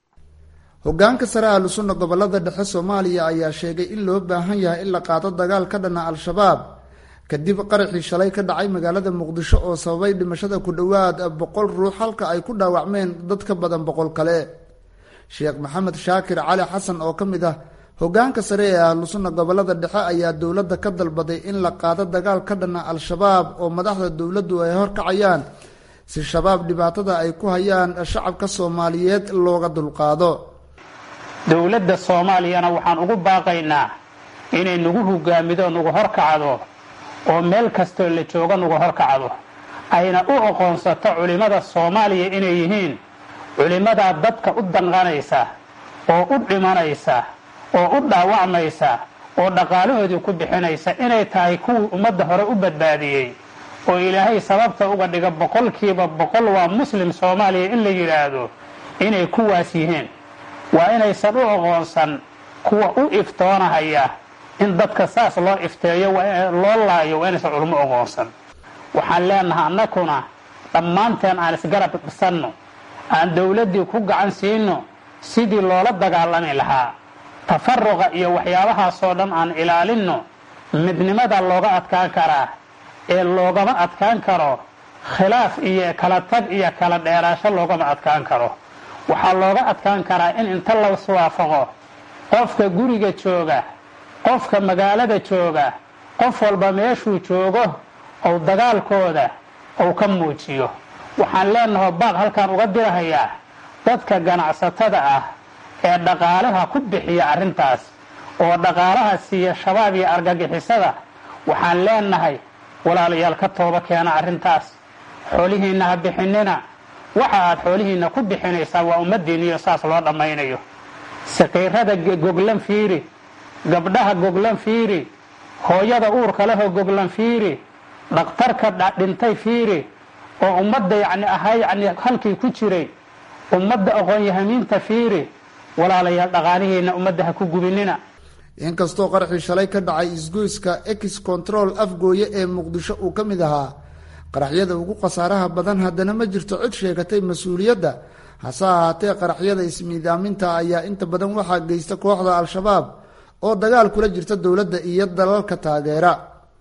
hogaanka sare Ahlusunna gobolada dhexe Soomaaliya ayaa sheegay in loo baahan yahay in la qaado dagaal ka dhana Al-Shabaab kadib qaraxii shalay ka dhacay magaalada Muqdisho oo sababay dhimashada ku dhowaad boqol ruux halka ay ku dhaawacmeen dad ka badan boqol kale. Sheekh Maxamed Shaakir Cali Xasan oo kamid ah hogaanka sare ee Ahlusunna gobolada dhexe ayaa dowladda ka dalbaday in la qaado dagaal ka dhana Al-Shabaab oo madaxda dowladdu ay horkacayaan si shabaab dhibaatada ay ku hayaan shacabka Soomaaliyeed looga dulqaado. dowladda Soomaaliyana waxaan ugu baaqaynaa inay nagu hogaamido, nagu horkacdo oo meel kastoo la jooga nagu horkacdo, ayna u aqoonsato culimada Soomaaliya inay yihiin culimada dadka u danqanaysa oo u dhimanaysa oo u dhaawacmaysa oo dhaqaalahoodii ku bixinaysa inay tahay kuwii ummadda hore u badbaadiyey oo ilaahay sababta uga dhiga boqolkiiba boqol waa muslim Soomaaliya in la yidhaahdo inay kuwaas yihiin. waa inaysan u aqoonsan kuwa u iftoonahaya in dadka saas loo ifteeyo loo laayo waa inaysan culimo aqoonsan. waxaan leenahay annakuna dhammaanteen aan isgarab dhisanno, aan dowladdii ku gacan siino sidii loola dagaalami lahaa. tafaruqa iyo waxyaabahaasoo dhan aan ilaalinno. midnimada looga adkaan karaa ee loogama adkaan karo khilaaf iyo kala tag iyo kala dheeraasho loogama adkaan karo. waxaa looga adkaan karaa in inta la iswaafaqo qofka guriga jooga, qofka magaalada jooga, qof walba meeshuu joogo ou dagaalkooda ou ka muujiyo. waxaan leenahay baaq halkaan uga dirahayaa dadka ganacsatada ah ee dhaqaalaha ku bixiya arrintaas oo dhaqaalaha siiya shabaab iyo argagixisada. waxaan leenahay walaalayaal ka tooba keena arrintaas, xoolihiinna ha bixinina. waxa aad xoolihiinna ku bixinaysaa waa ummaddiinniyo saas loo dhammaynayo. saqiirada goglan fiiri, gabdhaha goglan fiiri, hooyada uurka lehoo goglan fiiri, dhakhtarka dhintay fiiri oo ummadda yacni ahaa yacni halkii ku jiray, ummadda aqoon-yahamiinta fiiri. walaalayaal dhaqaalihiinna ummadda ha ku gubinina. inkastoo qaraxii shalay ka dhacay isgoyska ex control afgooye ee Muqdisho uu ka mid ahaa qaraxyada ugu khasaaraha badan, haddana ma jirto cid sheegatay mas-uuliyadda. hase ahaatee qaraxyada ismiidaaminta ayaa inta badan waxaa geysta kooxda Al-Shabaab oo dagaal kula jirta dowladda iyo dalalka taageera.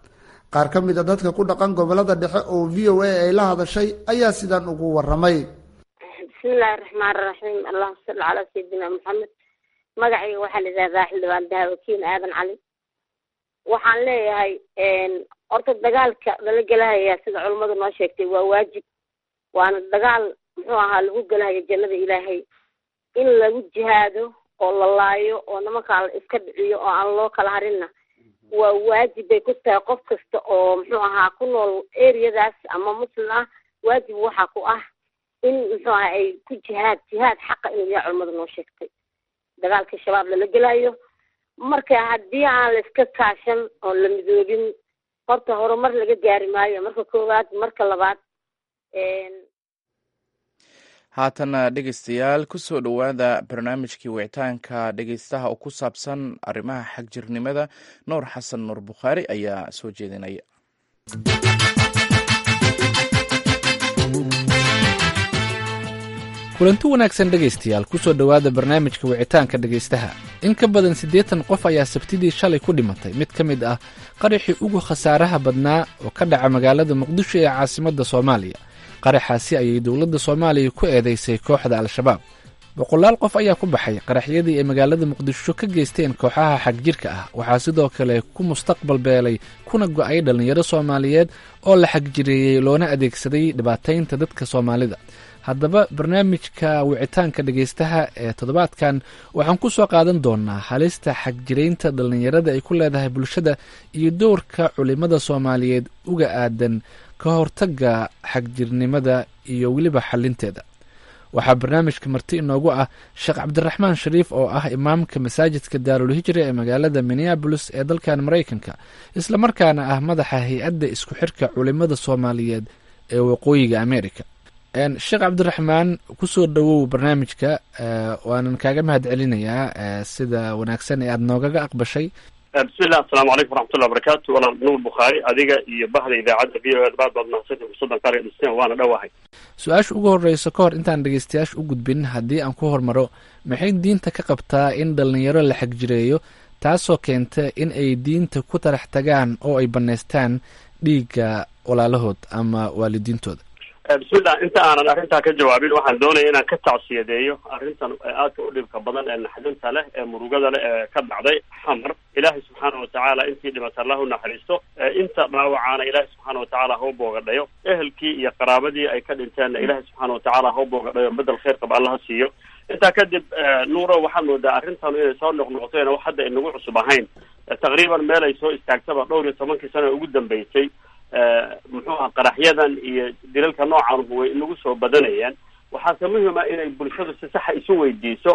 qaar ka mid a dadka ku dhaqan gobolada dhexe oo v o a ay la hadashay ayaa sidan ugu waramay. bismillahi raxmaani raxiim allahuma salli calaa sayidina maxamed. magacayga waxaa la yidhahdaa xildhibaan dahawakiin aadan cali. waxaan leeyahay horta dagaalka lala gelahaya sida culummadu noo sheegtay waa waajib, waana dagaal muxuu ahaa lagu gelahaya jannada ilaahay. in lagu jihaado oo la laayo oo nimankaa la iska dhiciyo oo aan loo kala harinna waa waajib bay ku tahay qof kasta oo muxuu ahaa ku nool eriyadaas ama muslim ah. waajib waxaa ku ah in muxuu ahaa ay ku jihaad jihaad xaqa inuu yahay culummadu noo sheegtay dagaalka shabaab lala gelaayo. marka haddii aan la iska kaashan oon la midoobin horta horumar laga gaari maayo. marka koowaad marka labaad haatana dhegeystayaal kusoo dhowaada barnaamijkii wicitaanka dhegeystaha oo ku saabsan arrimaha xagjirnimada. nuur xasan nuur bukhaari ayaa soo jeedinaya. kulanti wanaagsan dhegaystayaal kusoo dhowaada barnaamijka wicitaanka dhegaystaha. in ka badan siddeetan qof ayaa sabtidii shalay ku dhimatay mid ka mid ah qaraxii ugu khasaaraha badnaa oo ka dhaca magaalada muqdisho ee caasimadda soomaaliya. qaraxaasi ayay dowladda soomaaliya ku eedeysay kooxda al-shabaab. boqolaal qof ayaa ku baxay qaraxyadii ay magaalada muqdisho ka geysteen kooxaha xagjirka ah. waxaa sidoo kale ku mustaqbal beelay kuna go'ay dhallinyaro soomaaliyeed oo la xagjireeyey loona adeegsaday dhibaataynta dadka soomaalida. haddaba barnaamijka wicitaanka dhegaystaha ee toddobaadkan waxaan ku soo qaadan doonaa halista xagjiraynta dhallinyarada ay ku leedahay bulshada iyo doorka culimada soomaaliyeed uga aadan ka hortagga xagjirnimada iyo weliba xalinteeda. waxaa barnaamijka marti inoogu ah sheekh cabdiraxmaan shariif oo ah imaamka masaajidka daarulhijra ee magaalada minneabolis ee dalkan maraykanka, islamarkaana ah madaxa hay-adda isku xirka culimada soomaaliyeed ee waqooyiga america. sheekh cabdiraxmaan kusoo dhowow barnaamijka, waanan kaaga mahad celinayaa sida wanaagsan ee aada noogaga aqbashay. bismillah asalaamu calaykum waraxmatullahi wabarakaatu. walaal nuur bukhaari adiga iyo bahda idaacadda v o a baad baad mahadsantahay fursaddan qaar dhisteen waana dhowahay. su-aasha ugu horreysa ka hor intaan dhegeystayaasha u gudbin haddii aan ku hormaro, maxay diinta ka qabtaa in dhallinyaro la xagjireeyo taasoo keenta in ay diinta ku tarax tagaan oo ay bannaystaan dhiigga walaalahood ama waalidiintooda? bismillah inta aanan arrintaa ka jawaabin waxaan doonaya inaan ka tacsiyadeeyo arrintan aadka u dhibka badan ee naxdinta leh ee murugada leh ee ka dhacday xamar. ilaahay subxaana watacaala intii dhimata allah u naxariisto, inta dhaawacaana ilaahay subxaana watacaala ha u boogadhayo, ehelkii iyo qaraabadii ay ka dhinteenna ilaahay subxaana watacaala ha u boogadhayo, bedel khayr qaba allaha siiyo. intaa kadib nuuro waxaad moodaa arrintan inay soo noqnoqoteen wax hadda inagu cusub ahayn. taqriiban meel ay soo istaagtaba dhowr iyo tobankii sano ugu dambeysay muxuu aha qaraxyadan iyo dilalka noocan way inagu soo badanayaan. waxaase muhima inay bulshadu si saxa isu weydiiso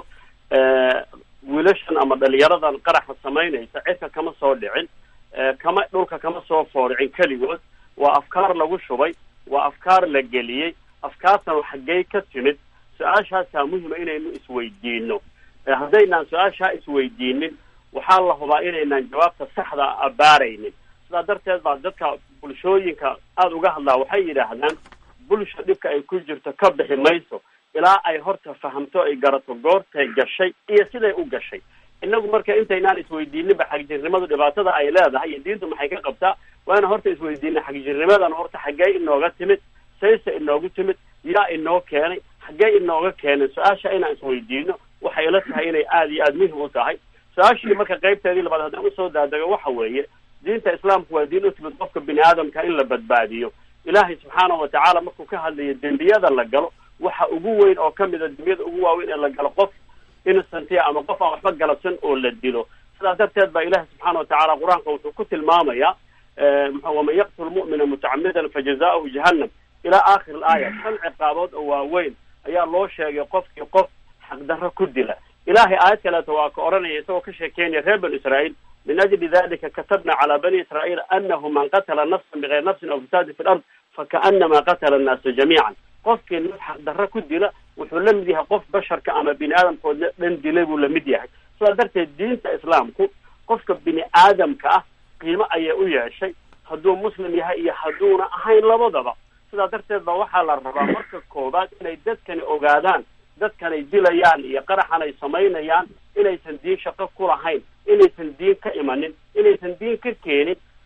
wiilashan ama dhalinyaradan qaraxa samaynaysa cidka kama soo dhicin, kama dhulka kama soo fooricin keligood. waa afkaar lagu shubay, waa afkaar la geliyey. afkaartan xaggey ka timid? su-aashaasaa muhima inaynu isweydiino. haddaynaan su-aashaa isweydiinin waxaa la hubaa inaynaan jawaabta saxda abaaraynin. sidaa darteed baa dadka bulshooyinka aada uga hadlaa waxay yidhaahdaan bulsha dhibka ay ku jirto ka bixi mayso ilaa ay horta fahamto ay garato goortay gashay iyo siday u gashay. inagu marka intaynaan isweydiininba xagjirnimadu dhibaatada ay leedahay iyo diintu maxay ka qabtaa, waana horta isweydiina xagjirnimadan horta xaggee inooga timid, sayse inoogu timid, yaa inoo keenay, xaggee inooga keenay. su-aasha inaan isweydiino waxay ila tahay inay aada iyo aada muhim u tahay. su-aashii marka qaybteedii labaad haddaan usoo daadego waxa weeye diinta islaamku waa diin u timid qofka bini aadamka in la badbaadiyo. ilaahay subxaana watacaala markuu ka hadlayo dembiyada la galo waxa ugu weyn oo kamid a dembiyada ugu waaweyn ee la galo qof innocentia ama qof aan waxba galabsan oo la dilo. sidaas darteed baa ilaahay subxaana watacaala qur-aanka wuxuu ku tilmaamayaa waman yaqtul mu'mina mutacamidan fajazaa'uhu jahannam ilaa aakhir alaaya. shan ciqaabood oo waaweyn ayaa loo sheegay qofkii qof xaqdarro ku dila. ilaahay aayad kaleeto waa ka odhanaya isagoo ka sheekeynaya reer banu israa'iil, min ajli dalika katabna calaa bani israa'iil anahu man qatala nafsan bigayri nafsin aw fasaadin fi lard fakaanama qatala annaasa jamiican. qofkii naf xaqdarro ku dila wuxuu la mid yahay qof basharka ama bini aadamkoodna dhan dilay buu lamid yahay. sidaa darteed diinta islaamku qofka bini aadamka ah qiimo ayay u yeeshay, hadduu muslim yahay iyo hadduuna ahayn labadaba. sidaa darteed ba waxaa la rabaa marka koobaad inay dadkani ogaadaan dadkanay dilayaan iyo qaraxan ay samaynayaan inaysan diin shaqo ku lahayn, inaysan diin ka imanin, inaysan diin ka keenin.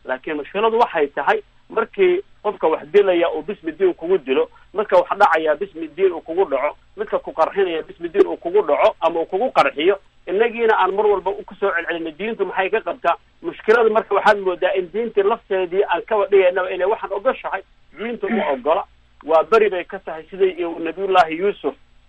laakiin mushkiladu waxay tahay markii qofka wax dilaya oo bismi diin kugu dilo, marka wax dhacaya bismi diin uu kugu dhaco, midka ku qarxinaya bismi diin uu kugu dhaco ama uu kugu qarxiyo, inagiina aan mar walba ku soo celcelino diintu maxay ka qabtaa. mushkilada marka waxaad moodaa in diintii lafteedii aan kaba dhigaynaba inay waxaan ogoshahay, diintu ma ogola. waa beri bay ka tahay sidii nabiyullaahi yuusuf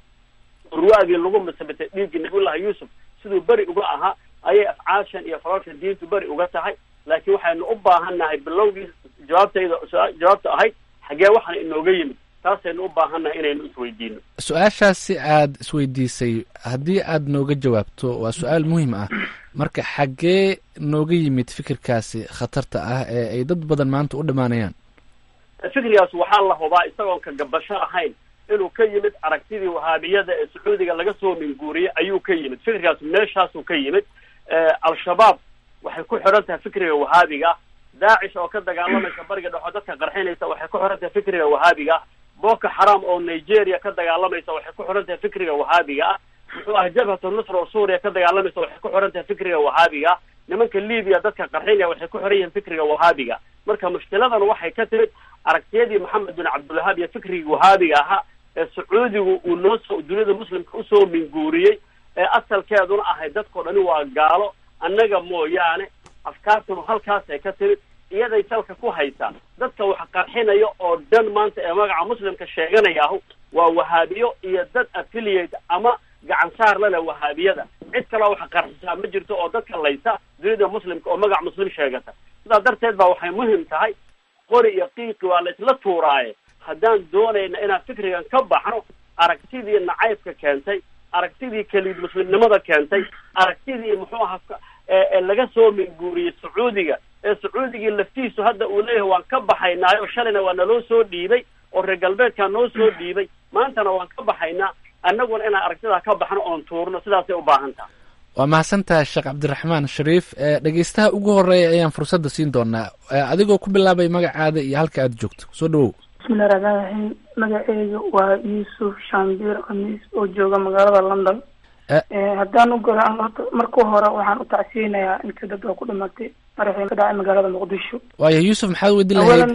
ruwaagii lagu masabitay dhiiggii nabiyullaahi yuusuf siduu beri uga ahaa ayay afcaashan iyo falalkan diintu beri uga tahay. laakiin waxaynu u baahannahay bilowgii jawaabtayda jawaabta ahayd xaggee waxaan inooga yimid, taasaynu u baahannahay inaynu isweydiino. su-aashaasi aad isweydiisay haddii aad nooga jawaabto waa su-aal muhiim ah. marka xaggee nooga yimid fikirkaasi khatarta ah ee ay dad badan maanta u dhamaanayaan? fikrigaas waxaa la hubaa isagoon ka gabasho ahayn inuu ka yimid aragtidii wahaabiyada ee sacuudiga laga soo minguuriyey ayuu ka yimid. fikrigaas meeshaasuu ka yimid. al-shabaab waxay ku xiran tahay fikriga wahaabiga ah. daacish oo ka dagaalamaysa bariga dhexo dadka qarxinaysa waxay ku xiran tahay fikriga wahaabiga ah. boko xaram oo nigeria ka dagaalamaysa waxay ku xiran tahay fikriga wahaabiga ah. muxuu ah jabhatu nusra oo suuriya ka dagaalamaysa waxay ku xiran tahay fikriga wahaabiga ah. nimanka libiya dadka qarxinaya waxay ku xiran yihiin fikriga wahaabiga. marka mushkiladan waxay ka timid aragtiyadii maxamed bin cabdulwahaab iyo fikrigii wahaabiga ahaa ee sacuudigu uu noo soo dunida muslimka usoo minguuriyey ee asalkeeduna ahay dadkao dhani waa gaalo annaga mooyaane. afkaartuna halkaasay ka timid, iyaday salka ku haysaa. dadka wax qarxinaya oo dhan maanta ee magaca muslimka sheeganayaahu waa wahaabiyo iyo dad affiliate ama gacan saar la leh wahaabiyada. cid kaloo wax qarxisaa ma jirto oo dadka laysa dunida muslimka oo magac muslim sheegata. sidaa darteed baa waxay muhim tahay qori iyo qiiqi waa la isla tuuraaye haddaan doonayna inaan fikrigan ka baxno aragtidii nacaybka keentay, aragtidii keliid muslimnimada keentay, aragtidii muxuu ahaa ee laga soo minguuriyey sacuudiga ee sacuudigii laftiisu hadda uu leeyahay waan ka baxaynaayo shalayna waa naloo soo dhiibay oo reer galbeedkaa noo soo dhiibay maantana waan ka baxaynaa annaguna inaan aragtidaa ka baxno oon tuurno. sidaasay u baahan taha. waa mahadsantahay sheekh cabdiraxmaan shariif. dhegeystaha ugu horeeya ayaan fursadda siin doonaa adigoo ku bilaabay magacaada iyo halka aad joogto. soo dhawow. bismillahi raxmaan raxiim. magaceyga waa yuusuf shambiir khamiis oo jooga magaalada london. haddaan u galo horta marka hore waxaan u tacsiyeynayaa inta dad oo ku dhimatay qaraxii ka dhacay magaalada muqdisho. waayo yuusuf maxaad weydin lahayd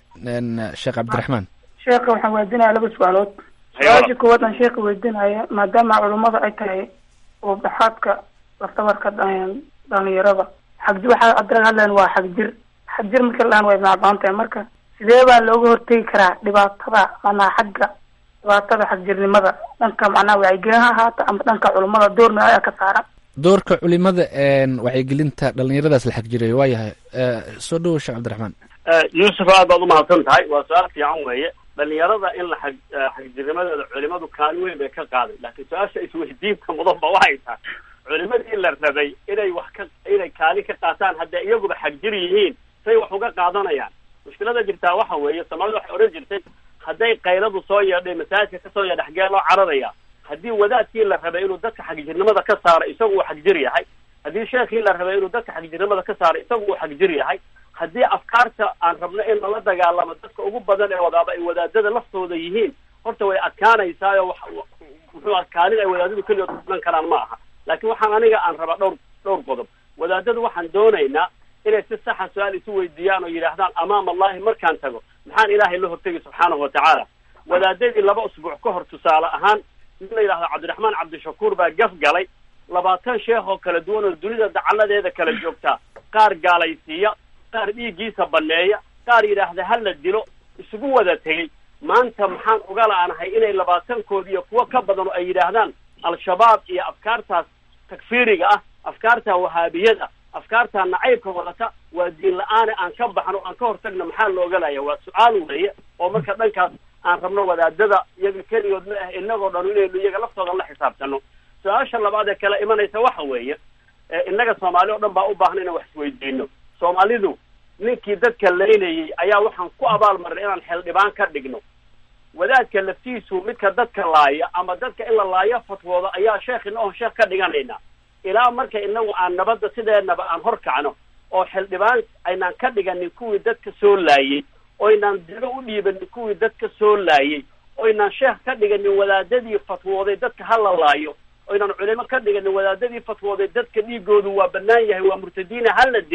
sheekh cabdiraxmaan? sheekha waxaan weydinaya laba su-aalood. su-aasha koowaad aan sheekha weydinaya maadaama culummada ay tahay oo dhaxaadka laftabarka dhalinyarada xagji waxaa adra hadleen waa xagjir xagjir marka laan way macbaan tahay. marka sidee baa looga hortegi karaa dhibaatada manaa xagga dhibaatada xagjirnimada dhanka macnaha wacyigelin ha ahaata ama dhanka culummada door nooc ayaa ka saaran? doorka culimada wacyigelinta dhalinyaradaas la xagjirayo waa yahay. soo dhawow sheekh cabdiraxmaan. yuusuf aad baad umahadsan tahay, waa su-aal fiican weeye. dhalinyarada in la xag xagjirnimadeeda culimadu kaalin weyn bay ka qaaday, laakiin su-aasha isweydiinta mudan ba waxay tahay culimadii la rabay inay wax ka inay kaalin ka qaataan hadday iyaguba xagjir yihiin say wax uga qaadanayaan. mushkilada jirtaa waxa weeye soomaalida waxay odhan jirtay hadday qayladu soo yeedhay masaajidka kasoo yeedha xaggee loo cararaya. haddii wadaadkii la rabay inuu dadka xagjirnimada ka saaro isagu uu xagjir yahay, haddii sheekhii la rabay inuu dadka xagjirnimada ka saaro isagu uu xagjir yahay, haddii afkaarta aan rabno in lala dagaalamo dadka ugu badan ee wadaaba ay wadaadada laftooda yihiin horta way adkaanaysaayo wax muxuu ah kaalin ay wadaadadu keligood kulan karaan ma aha. laakiin waxaan aniga aan rabaa dhowr dhowr qodob. wadaadadu waxaan doonaynaa inay si saxa su-aal isu weydiiyaan oo yidhaahdaan amaam allahi markaan tago maxaan ilaahay la hortegi subxaanahu watacaala. wadaadadii laba usbuuc ka hor tusaale ahaan nin la yidhahdo cabdiraxmaan cabdishakuur baa gaf galay labaatan sheekh oo kala duwan oo dunida dacaladeeda kala joogtaa qaar gaalaysiiya, qaar dhiiggiisa baneeya, qaar yidhaahda ha la dilo, isugu wada tegey. maanta maxaan uga la-aanahay inay labaatankood iyo kuwo ka badan oo ay yidhaahdaan al-shabaab iyo afkaartaas takfiiriga ah, afkaarta wahaabiyada, afkaarta nacaybka wadata waa diin la-aane aan ka baxno aan ka hortagno maxaa looga laaya. waa su-aal weeye oo marka dhankaas aan rabno wadaadada iyaga keligood ma ah inagoo dhan inaynu iyaga laftooda la xisaabtano. su-aasha labaad ee kala imanaysa waxa weeye innaga soomaali oo dhan baa u baahan inaan wax isweydiino. soomaalidu ninkii dadka laynayay ayaa waxaan ku abaalmarin inaan xildhibaan ka dhigno. wadaadka laftiisu midka dadka laaya ama dadka in la laayo fatwooda ayaa sheekhina oon sheekh ka dhiganaynaa ilaa marka inagu aan nabadda sideenaba aan horkacno oo xildhibaan aynaan ka dhiganin kuwii dadka soo laayay, oynaan digo u dhiibanin kuwii dadka soo laayay, oynaan sheekh ka dhiganin wadaadadii fatwooday dadka ha la laayo, oynaan culimo ka dhiganin wadaadadii fatwooday dadka dhiigoodu waa banaan yahay waa murtadiina ha la dilo.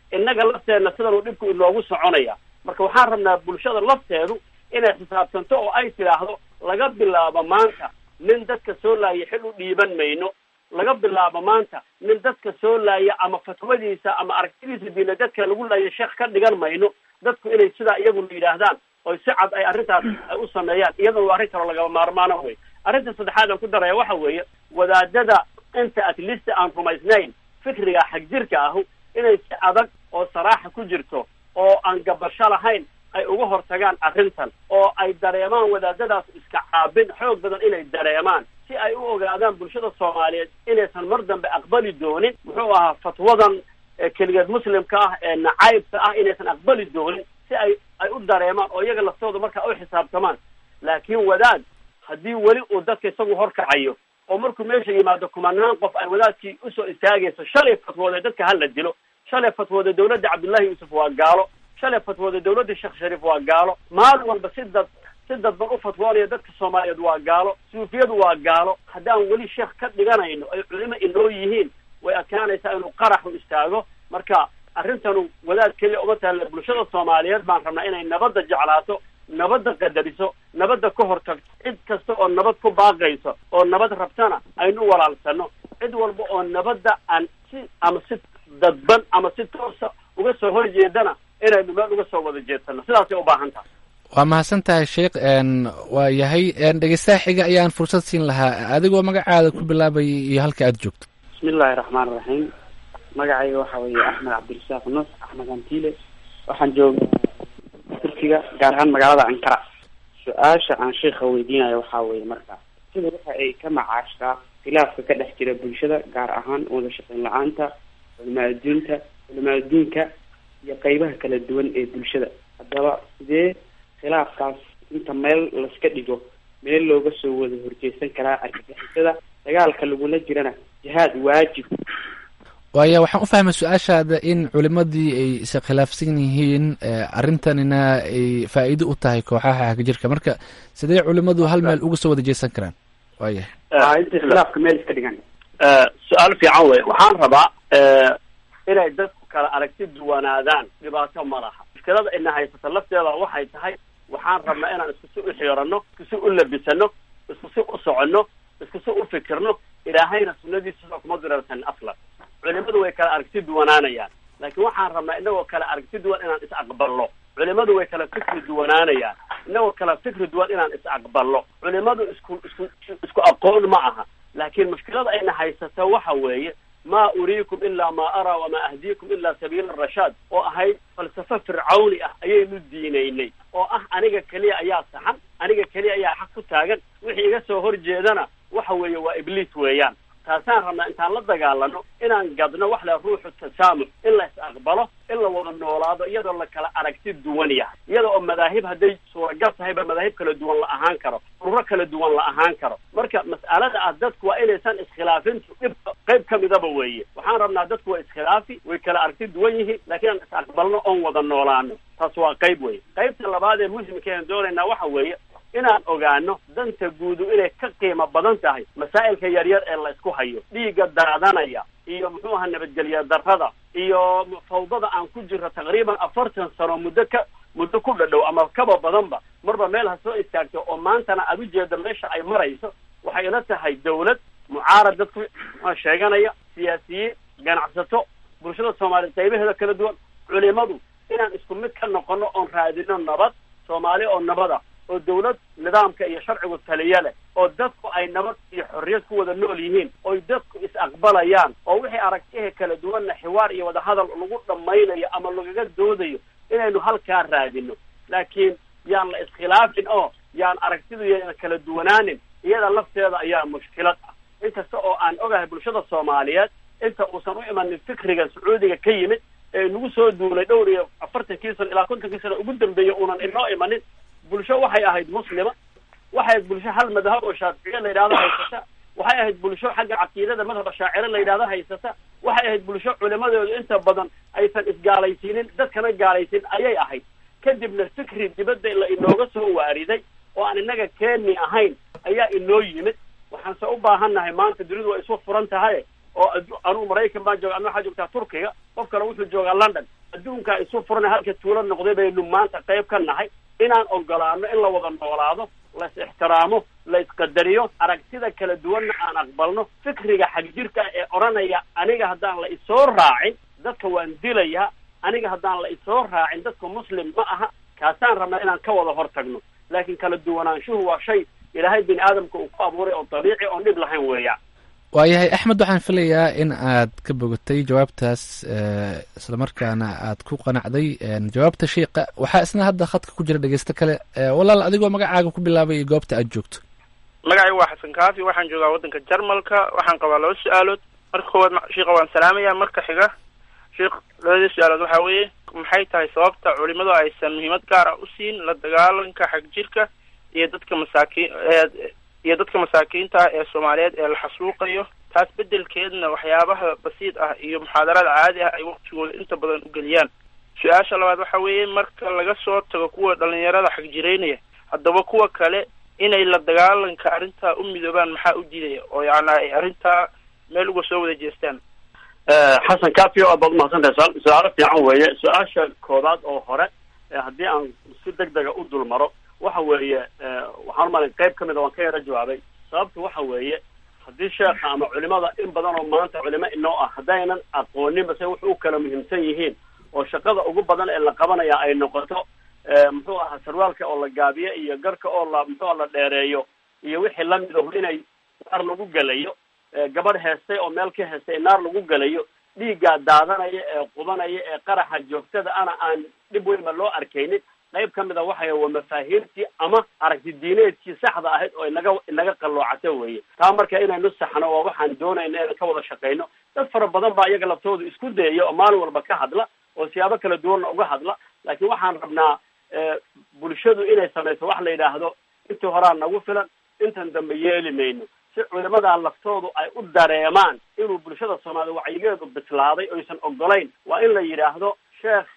innaga lafteenna sidanuu dhibku inoogu soconaya. marka waxaan rabnaa bulshada lafteedu inay xisaabtanto oo ay tidhaahdo laga bilaabo maanta nin dadka soo laaya xil u dhiiban mayno, laga bilaabo maanta nin dadka soo laaya ama fatwadiisa ama aragtidiisa diina dadka lagu laaya sheekh ka dhigan mayno. dadku inay sidaa iyaguna yidhaahdaan oo si cad ay arrintaas ay u sameeyaan, iyaduna waa arrin kaloo lagaba maarmaano wey. arrinta saddexaad aan ku daraya waxa weeye wadaadada inta at least aan rumaysnayn fikriga xag jirka ahu inay si adag oo saraaxa ku jirto oo aan gabasho lahayn ay uga hortagaan arrintan, oo ay dareemaan wadaadadaas iska caabin xoog badan inay dareemaan si ay u ogaadaan bulshada Soomaaliyeed inaysan mar dambe aqbali doonin muxuu ahaa fatwadan keligeed muslimka ah ee nacaybka ah inaysan aqbali doonin, si ay ay u dareemaan oo iyaga laftooda marka u xisaabtamaan. laakiin wadaad haddii weli uu dadka isagu horkacayo oo markuu meesha yimaado kumanaan qof ay wadaadkii usoo istaagayso, shalay fatwooda dadka hala dilo, shalay fatwooda dawladda Cabdullaahi Yuusuf waa gaalo, shalay fatwooda dawladda Sheekh Shariif waa gaalo, maalin walba si dad si dadban u fatwoonaya dadka Soomaaliyeed waa gaalo, suufiyadu waa gaalo. haddaan weli sheekh ka dhiganayno ay culimo inoo yihiin way adkaanaysaa inuu qaraxu istaago. marka arrintanu wadaad keliya uma taalla bulshada Soomaaliyeed baan rabnaa inay nabadda jeclaato, nabadda qadariso, nabadda ka hortagto. cid kasta oo nabad ku baaqayso oo nabad rabtana aynu walaalsano. cid walba oo nabadda aan si ama si dadban ama si toosa uga soo horjeedana inaynu meel uga soo wada jeedsano. sidaasay u baahan tahay. waa mahadsan tahay sheekh. waa yahay dhegeystaha xiga ayaan fursad siin lahaa, adigoo magacaada ku bilaabayay iyo halka aad joogto. bismillahi raxmaan raxiim. magacayga waxa weeye axmed cabdirasaaq nus axmed antile, waxaan joogaa turkiga gaar ahaan magaalada ankara. su-aasha aan sheekha weydiinayo waxaa weeye marka sida waxa ay ka macaashtaa khilaafka ka dhex jira bulshada, gaar ahaan wada shaqeyn la-aanta culamaa adduunta culamaa adduunka iyo qeybaha kala duwan ee bulshada. haddaba sidee khilaafkaas inta meel laska dhigo meel looga soo wada horjeesan karaa argagixisada, dagaalka lagula jirana jihaad waajib? waaya waxaan u fahmay su-aashaada in culimadii ay isa khilaafsan yihiin, arrintanina ay faa'iido u tahay kooxaha xagjirka. marka sidee culimadu hal meel uga soo wada jeesan karaan? waaya inta khilaafka meel iska dhigan. su-aal fiican wey. waxaan rabaa inay dadku kala aragti duwanaadaan, dhibaato ma laha. mushkilada ina haysata lafteeda waxay tahay waxaan rabnaa inaan isku si u xiirano, isku si u labisano, isku si u soconno, isku si u fikirno. ilaahayna sunnadiisa kuma dirarsan aslan. culimadu way kala aragti duwanaanayaan, laakiin waxaan rabnaa inagoo kala aragti duwan inaan is aqbalno. culimadu way kala fikri duwanaanayaan, inagoo kala fikri duwan inaan is aqbalno. culimadu isku isku isku aqoon ma aha, laakiin mushkilada ayna haysato waxa weeye ma uriikum ilaa ma araa wamaa ahdiikum ilaa sabiila rashaad, oo ahayd falsafo fircawni ah ayaynu diinaynay, oo ah aniga keliya ayaa saxan, aniga keliya ayaa xaq ku taagan, wixii iga soo horjeedana waxa weeye waa ibliis weeyaan. taasaan rabnaa intaan la dagaalano inaan gadno wax la ruuxu tasaamux, in la is aqbalo, in la wada noolaado iyadoo la kala aragti duwan yahay, iyada oo madaahib hadday suuragal tahayba madaahib kala duwan la ahaan karo, ururo kala duwan la ahaan karo. marka mas'alada ah dadku waa inaysan iskhilaafintu dhib qayb ka midaba weeye. waxaan rabnaa dadku waa iskhilaafi, way kala aragti duwan yihiin, laakiin aan is aqbalno oon wada noolaano. taas waa qayb weeye. qaybta labaad ee muhimkeena doonaynaa waxa weeye inaan ogaano danta guudu inay ka qiimo badan tahay masaa'ilka yaryar ee la isku hayo, dhiigga daadanaya iyo muxuu ahaa nabadgelya darrada iyo fawdada aan ku jirro taqriiban afartan sano muddo ka muddo ku dhadhow ama kaba badanba marba meel ha soo istaagto, oo maantana aad ujeeda meesha ay marayso. waxay ila tahay dawlad, mucaarad dadku sheeganaya, siyaasiyiin, ganacsato, bulshada Soomaaliyeed qaybaheeda kala duwan, culimadu inaan isku mid ka noqono oon raadino nabad Soomaali oo nabada, oo dawlad nidaamka iyo sharcigu taliya leh, oo dadku ay nabad iyo xorriyad ku wada nool yihiin, oo dadku is aqbalayaan, oo wixii aragtiyaha kala duwanna xiwaar iyo wada hadal lagu dhammaynayo ama lagaga doodayo inaynu halkaa raadino. laakiin yaan la iskhilaafin oo yaan aragtidu yana kala duwanaanin, iyada lafteeda ayaa mushkilad ah. inkasta oo aan ogahay bulshada Soomaaliyeed inta uusan u imanin fikriga Sacuudiga ka yimid ee nagu soo duulay dhowr iyo afartankii sano ilaa kontonkii sano ugu dambeeyay uunan inoo imanin, bulsho waxay ahayd muslima, waxay ahayd bulsho hal madhab oo shaaficiye la yidhahdo haysata, waxay ahayd bulsho xagga caqiidada madhab shaacire la yidhahdo haysata, waxay ahayd bulsho culimadoodu inta badan aysan isgaalaysiinin, dadkana gaalaysiin ayay ahayd. kadibna fikri dibadda la inooga soo waariday oo aan inaga keeni ahayn ayaa inoo yimid. waxaan se u baahannahay maanta dunidu waa isu furan tahay, oo anugu Maraykan baan jooga, anna waxaa joogtaa Turkiga, qof kale wuxuu joogaa London. adduunkaa isu furna halka tuulo noqday baynu maanta qayb ka nahay inaan ogolaano in la wada noolaado, la is ixtiraamo, la isqadariyo, aragtida kala duwanna aan aqbalno. fikriga xagjirka ee odhanaya aniga haddaan la isoo raacin dadka waan dilayaa, aniga haddaan la isoo raacin dadka muslim ma aha, kaasaan rabnaa inaan ka wada hor tagno. laakiin kala duwanaanshuhu waa shay ilaahay bini aadamka uu ku abuuray oo dabiici oon dhib lahayn weeyaan. waayahay axmed, waxaan filayaa in aad ka bogatay jawaabtaas islamarkaana aad ku qanacday jawaabta sheikha. waxaa isna hadda khadka ku jira dhegeysto kale. walaal, adigoo magacaaga ku bilaabay iyo goobta aad joogto. magacaygu waa xasan kaafi, waxaan joogaa waddanka jarmalka. waxaan qabaa laba su-aalood. marka koowaad sheikha waan salaamaya. marka xiga sheikh, labadii su-aalood waxaa weeye maxay tahay sababta culimadu aysan muhiimad gaar ah u siin la dagaalanka xagjirka iyo dadka masaakiin iyo dadka masaakiinta ah ee soomaaliyeed ee la xasuuqayo, taas bedelkeedna waxyaabaha basiid ah iyo muxaadarada caadi ah ay waqtigooda inta badan u geliyaan. su-aasha labaad waxa weeye marka laga soo tago kuwa dhalinyarada xagjireynaya, haddaba kuwa kale inay la dagaalanka arrintaa u midoobaan maxaa u diidaya oo yacni ay arrintaa meel uga soo wada jeestaan? xasan kaafi oo aad baad umahadsantahay. su-aalo fiican weeye. su-aasha koobaad oo hore haddii aan si deg dega u dul maro waxa weeye waxaan umalay qayb ka mid a waan ka yara jawaabay. sababta waxa weeye haddii sheekha ama culimada in badan oo maanta culimo inoo ah haddaynan aqoonin base wuxuu u kala muhiimsan yihiin oo shaqada ugu badan ee la qabanaya ay noqoto muxuu ahaa sarwaalka oo la gaabiyo iyo garka oo la muxuu la dheereeyo iyo wixii lamid ah inay naar lagu gelayo, gabadh heestay oo meel ka heestay naar lagu gelayo, dhiiggaa daadanaya ee qubanaya ee qaraxa joogtada ana aan dhib weynba loo arkaynin. qayb ka mid a waxay waa mafaahiirtii ama aragti diineedkii saxda ahayd oo inaga inaga qalloocata weeye. taa marka inaynu saxno waa waxaan doonayna inaan ka wada shaqayno. dad fara badan baa iyaga laftooda isku dayaya oo maalin walba ka hadla oo siyaabo kala duwanna uga hadla, laakiin waxaan rabnaa bulshadu inay samayso wax la yidhaahdo intii horaa nagu filan, intan dambe yeeli mayno, si culimadaa laftoodu ay u dareemaan inuu bulshada soomaaliya wacyigeedu bislaaday oysan ogolayn. waa in la yidhaahdo sheekh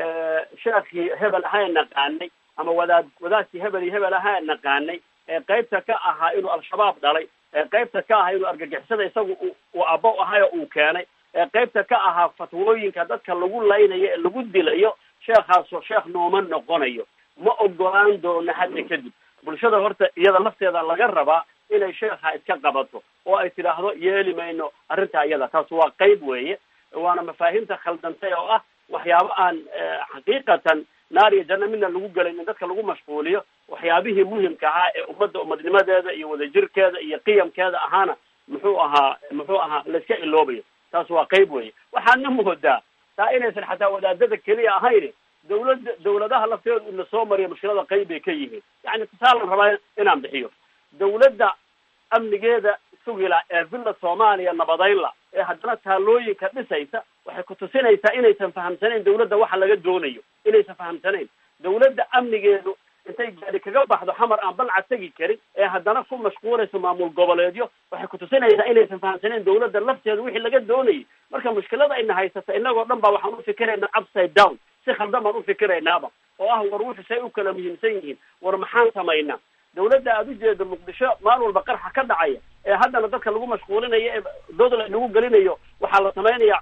sheekhii hebel ahaa naqaanay ama wadaad wadaadkii hebel iyo hebel ahaa naqaanay ee qaybta ka ahaa inuu al-shabaab dhalay, ee qaybta ka ahaa inuu argagixisada isagu uu abo ahayo uu keenay, ee qaybta ka ahaa fatwooyinka dadka lagu laynayo ee lagu dilayo, sheekhaasoo sheekh nooma noqonayo. ma ogolaan doono hadda kadib. bulshada horta iyada lafteeda laga rabaa inay sheekha iska qabato oo ay tidhaahdo yeeli mayno arrintaa iyada. taas waa qayb weeye, waana mafaahiimta khaldantay oo ah waxyaabo aan xaqiiqatan naar iyo janno midna lagu gelaynin dadka lagu mashquuliyo. waxyaabihii muhimka ahaa ee ummadda umadnimadeeda iyo wadajirkeeda iyo qiyamkeeda ahaana muxuu ahaa muxuu ahaa layska iloobayo. taas waa qayb weeye. waxaana moodaa taa inaysan xataa wadaadada keliya ahayn, dawladda dawladaha lafteedu in lasoo mariyo mushkilada qayb bay ka yihiin. yani tusaalan rabaa inaan bixiyo dawladda amnigeeda sugila ee villa soomaaliya nabadaynla ee haddana taalooyinka dhisaysa waxay kutusinaysaa inaysan fahamsanayn dawladda waxa laga doonayo, inaysan fahamsanayn. dawladda amnigeedu intay gaadi kaga baxdo xamar aan balcad tegi karin ee haddana ku mashquulayso maamul goboleedyo waxay kutusinaysaa inaysan fahamsanayn dawladda lafteedu wixii laga doonayay. marka mushkilada ayna haysata inagoo dhan baa waxaan ufikiraynaa upside down, si khaldan baan ufikiraynaaba oo ah war wuxu say u kala muhiimsan yihiin. war maxaan samaynaa? dawladda aada ujeeda muqdisho maalin walba qarxa ka dhacaya ee haddana dadka lagu mashquulinayo ee dooda lagu gelinayo, waxaa la samaynaya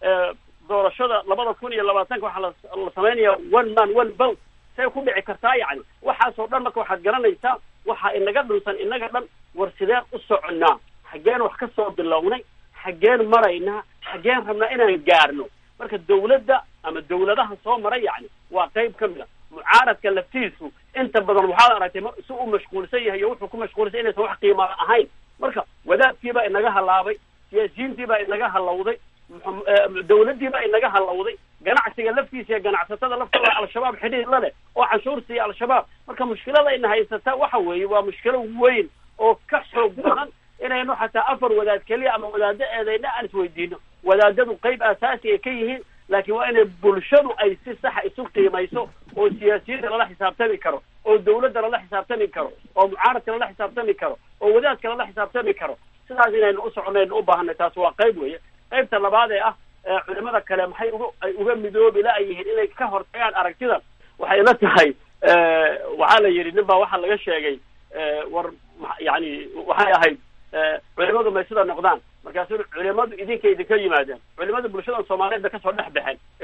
doorashada labada kun iyo labaatanka waxaa la samaynaya one man one vote. say ku dhici kartaa? yani waxaasoo dhan marka waxaad garanaysaa waxaa inaga dhunsan inaga dhan. war sideen u soconnaa? xaggeen wax ka soo bilownay? xaggeen maraynaa? xaggeen rabnaa inaan gaarno? marka dawladda ama dawladaha soo maray yani waa qayb ka mid a. mucaaradka laftiisu inta badan waxaad aragtay si uu mashquulsan yahay iyo wuxuu ku mashquulsan inaysan wax qiimo ahayn. marka wadaadkiibaa inaga halaabay, siyaasiyiintiibaa inaga halowday, dawladdiibaa inaga halowday, ganacsiga laftiisa iyo ganacsatada laftooda al-shabaab xidhiir la leh oo canshuur siiya al-shabaab. marka mushkilada ina haysata waxa weeye waa mushkilo weyn oo ka xoog badan inaynu xataa afar wadaad keliya ama wadaado eedayna aan isweydiino. wadaadadu qayb asaasi ay ka yihiin, laakiin waa inay bulshadu ay si saxa isu qiimayso oo siyaasiyiinta lala xisaabtami karo, oo dawladda lala xisaabtami karo, oo mucaaradka lala xisaabtami karo, oo wadaadka lala xisaabtami karo. sidaas inaynu u soconaynu u baahanay. taas waa qayb weeye. qaybta labaad ee ah culimada kale maxay uga ay uga midoobi la-yihiin inay ka hortagaan aragtidan. waxay la tahay waxaa la yidhi nin baa waxaa laga sheegay war yani waxay ahayd culimadu may sida noqdaan. markaasu culimadu idinka idinka yimaadeen, culimada bulshada soomaaliyeed bay kasoo dhex baxeen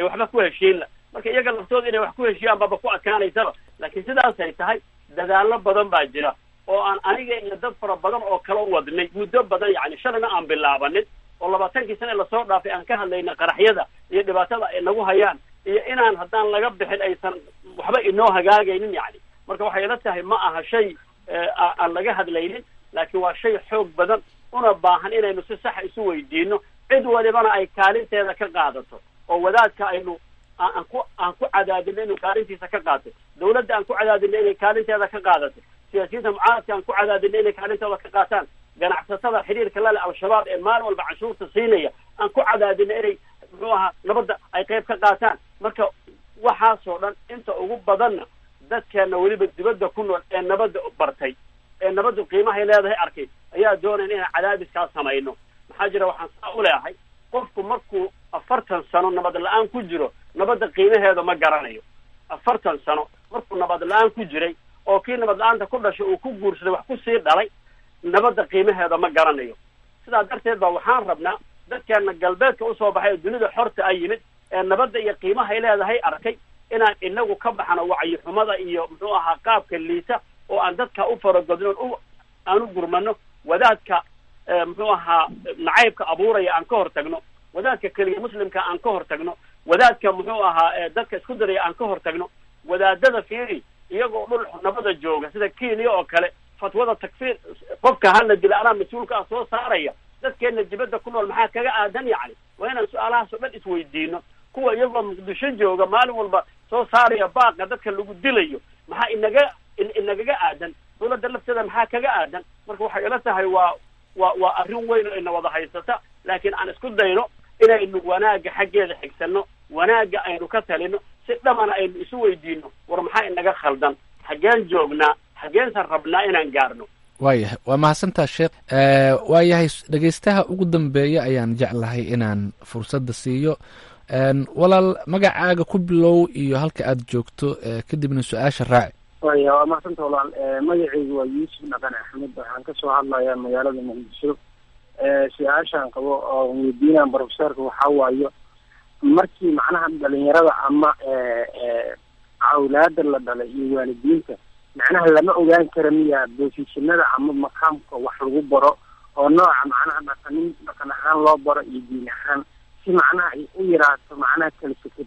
ay waxba ku heshiinla marka iyaga laftooda inay wax ku heshiiyaan baba ku adkaanaysaba laakiin sidaasay tahay dadaallo badan baa jira oo aan aniga iyo dad fara badan oo kala wadnay muddo badan yani shalayna aan bilaabanin oo labaatankii sane lasoo dhaafay aan ka hadlayna qaraxyada iyo dhibaatada ay nagu hayaan iyo inaan haddaan laga bixin aysan waxba inoo hagaagaynin yani marka waxay ila tahay ma aha shay aan laga hadlaynin laakiin waa shay xoog badan una baahan inaynu si saxa isu weydiino cid walibana ay kaalinteeda ka qaadato oo wadaadka aynu aan ku aan ku cadaadino inuu kaalintiisa ka qaato dawladda aan ku cadaadino inay kaalinteeda ka qaadato siyaasiyiinta mucaaradka aan ku cadaadino inay kaalintooda ka qaataan ganacsatada xiriirka lale al-shabaab ee maalin walba canshuurta siinaya aan ku cadaadino inay muxuu ahaa nabadda ay qayb ka qaataan marka waxaasoo dhan inta ugu badanna dadkeena weliba dibadda ku nool ee nabadda bartay ee nabaddu qiimahay leedahay arkay ayaa doonayn inaan cadaadiskaa samayno maxaa jira waxaan saa u leeyahay qofku markuu afartan sano nabad la-aan ku jiro nabadda qiimaheeda ma garanayo afartan sano markuu nabad la-aan ku jiray oo kii nabad la-aanta ku dhashay uu ku guursaday wax kusii dhalay nabadda qiimaheeda ma garanayo sidaa darteed ba waxaan rabnaa dadkeena galbeedka usoo baxay oo dunida xorta ay yimid ee nabadda iyo qiimahay leedahay arkay inaan inagu ka baxno wacyixumada iyo muxuu ahaa qaabka liita oo aan dadka u faragodnon u aan u gurmano wadaadka muxuu ahaa nacaybka abuuraya aan ka hortagno wadaadka keliya muslimka aan ka hortagno wadaadka muxuu ahaa dadka isku daraya aan ka hortagno wadaadada fiiri iyagoo dhul nabada jooga sida Kenya oo kale fatwada takfiir qofka hala dila ana mas'uulka ah soo saaraya dadkeena dibadda ku nool maxaa kaga aadan yani waa inaan su'aalahaas oo dhan isweydiino kuwa iyagoo muqdisho jooga maalin walba soo saaraya baaqa dadka lagu dilayo maxaa inaga inagaga aadan dawladda lafteeda maxaa kaga aadan marka waxay ila tahay waa waa waa arrin weyn oo ina wada haysata laakiin aan isku dayno inaynu wanaaga xaggeeda xigsano wanaaga aynu ka talino si dhamana aynu isu weydiino war maxaa inaga khaldan xaggeen joognaa xaggeensan rabnaa inaan gaarno waayahay waa mahadsantaa sheekh waayahay dhegeystaha ugu dambeeya ayaan jeclahay inaan fursadda siiyo walaal magacaaga ku bilow iyo halka aad joogto kadibna su-aasha raaci waya waa mahadsanta walaal magacaygu waa yuusuf dhaqan axmed waxaan kasoo hadlayaa magaalada muqdisho su-aashaan qabo oo weydiinaan profesorka waxaa waayo markii macnaha dhalinyarada ama awlaada la dhalay iyo waalidiinta macnaha lama ogaan kara miya boosishanada ama maqaamka wax lagu baro oo nooca macnaha dhaqanin dhaqan ahaan loo baro iyo diin ahaan si macnaha ay u yaraato macnaha kala fikir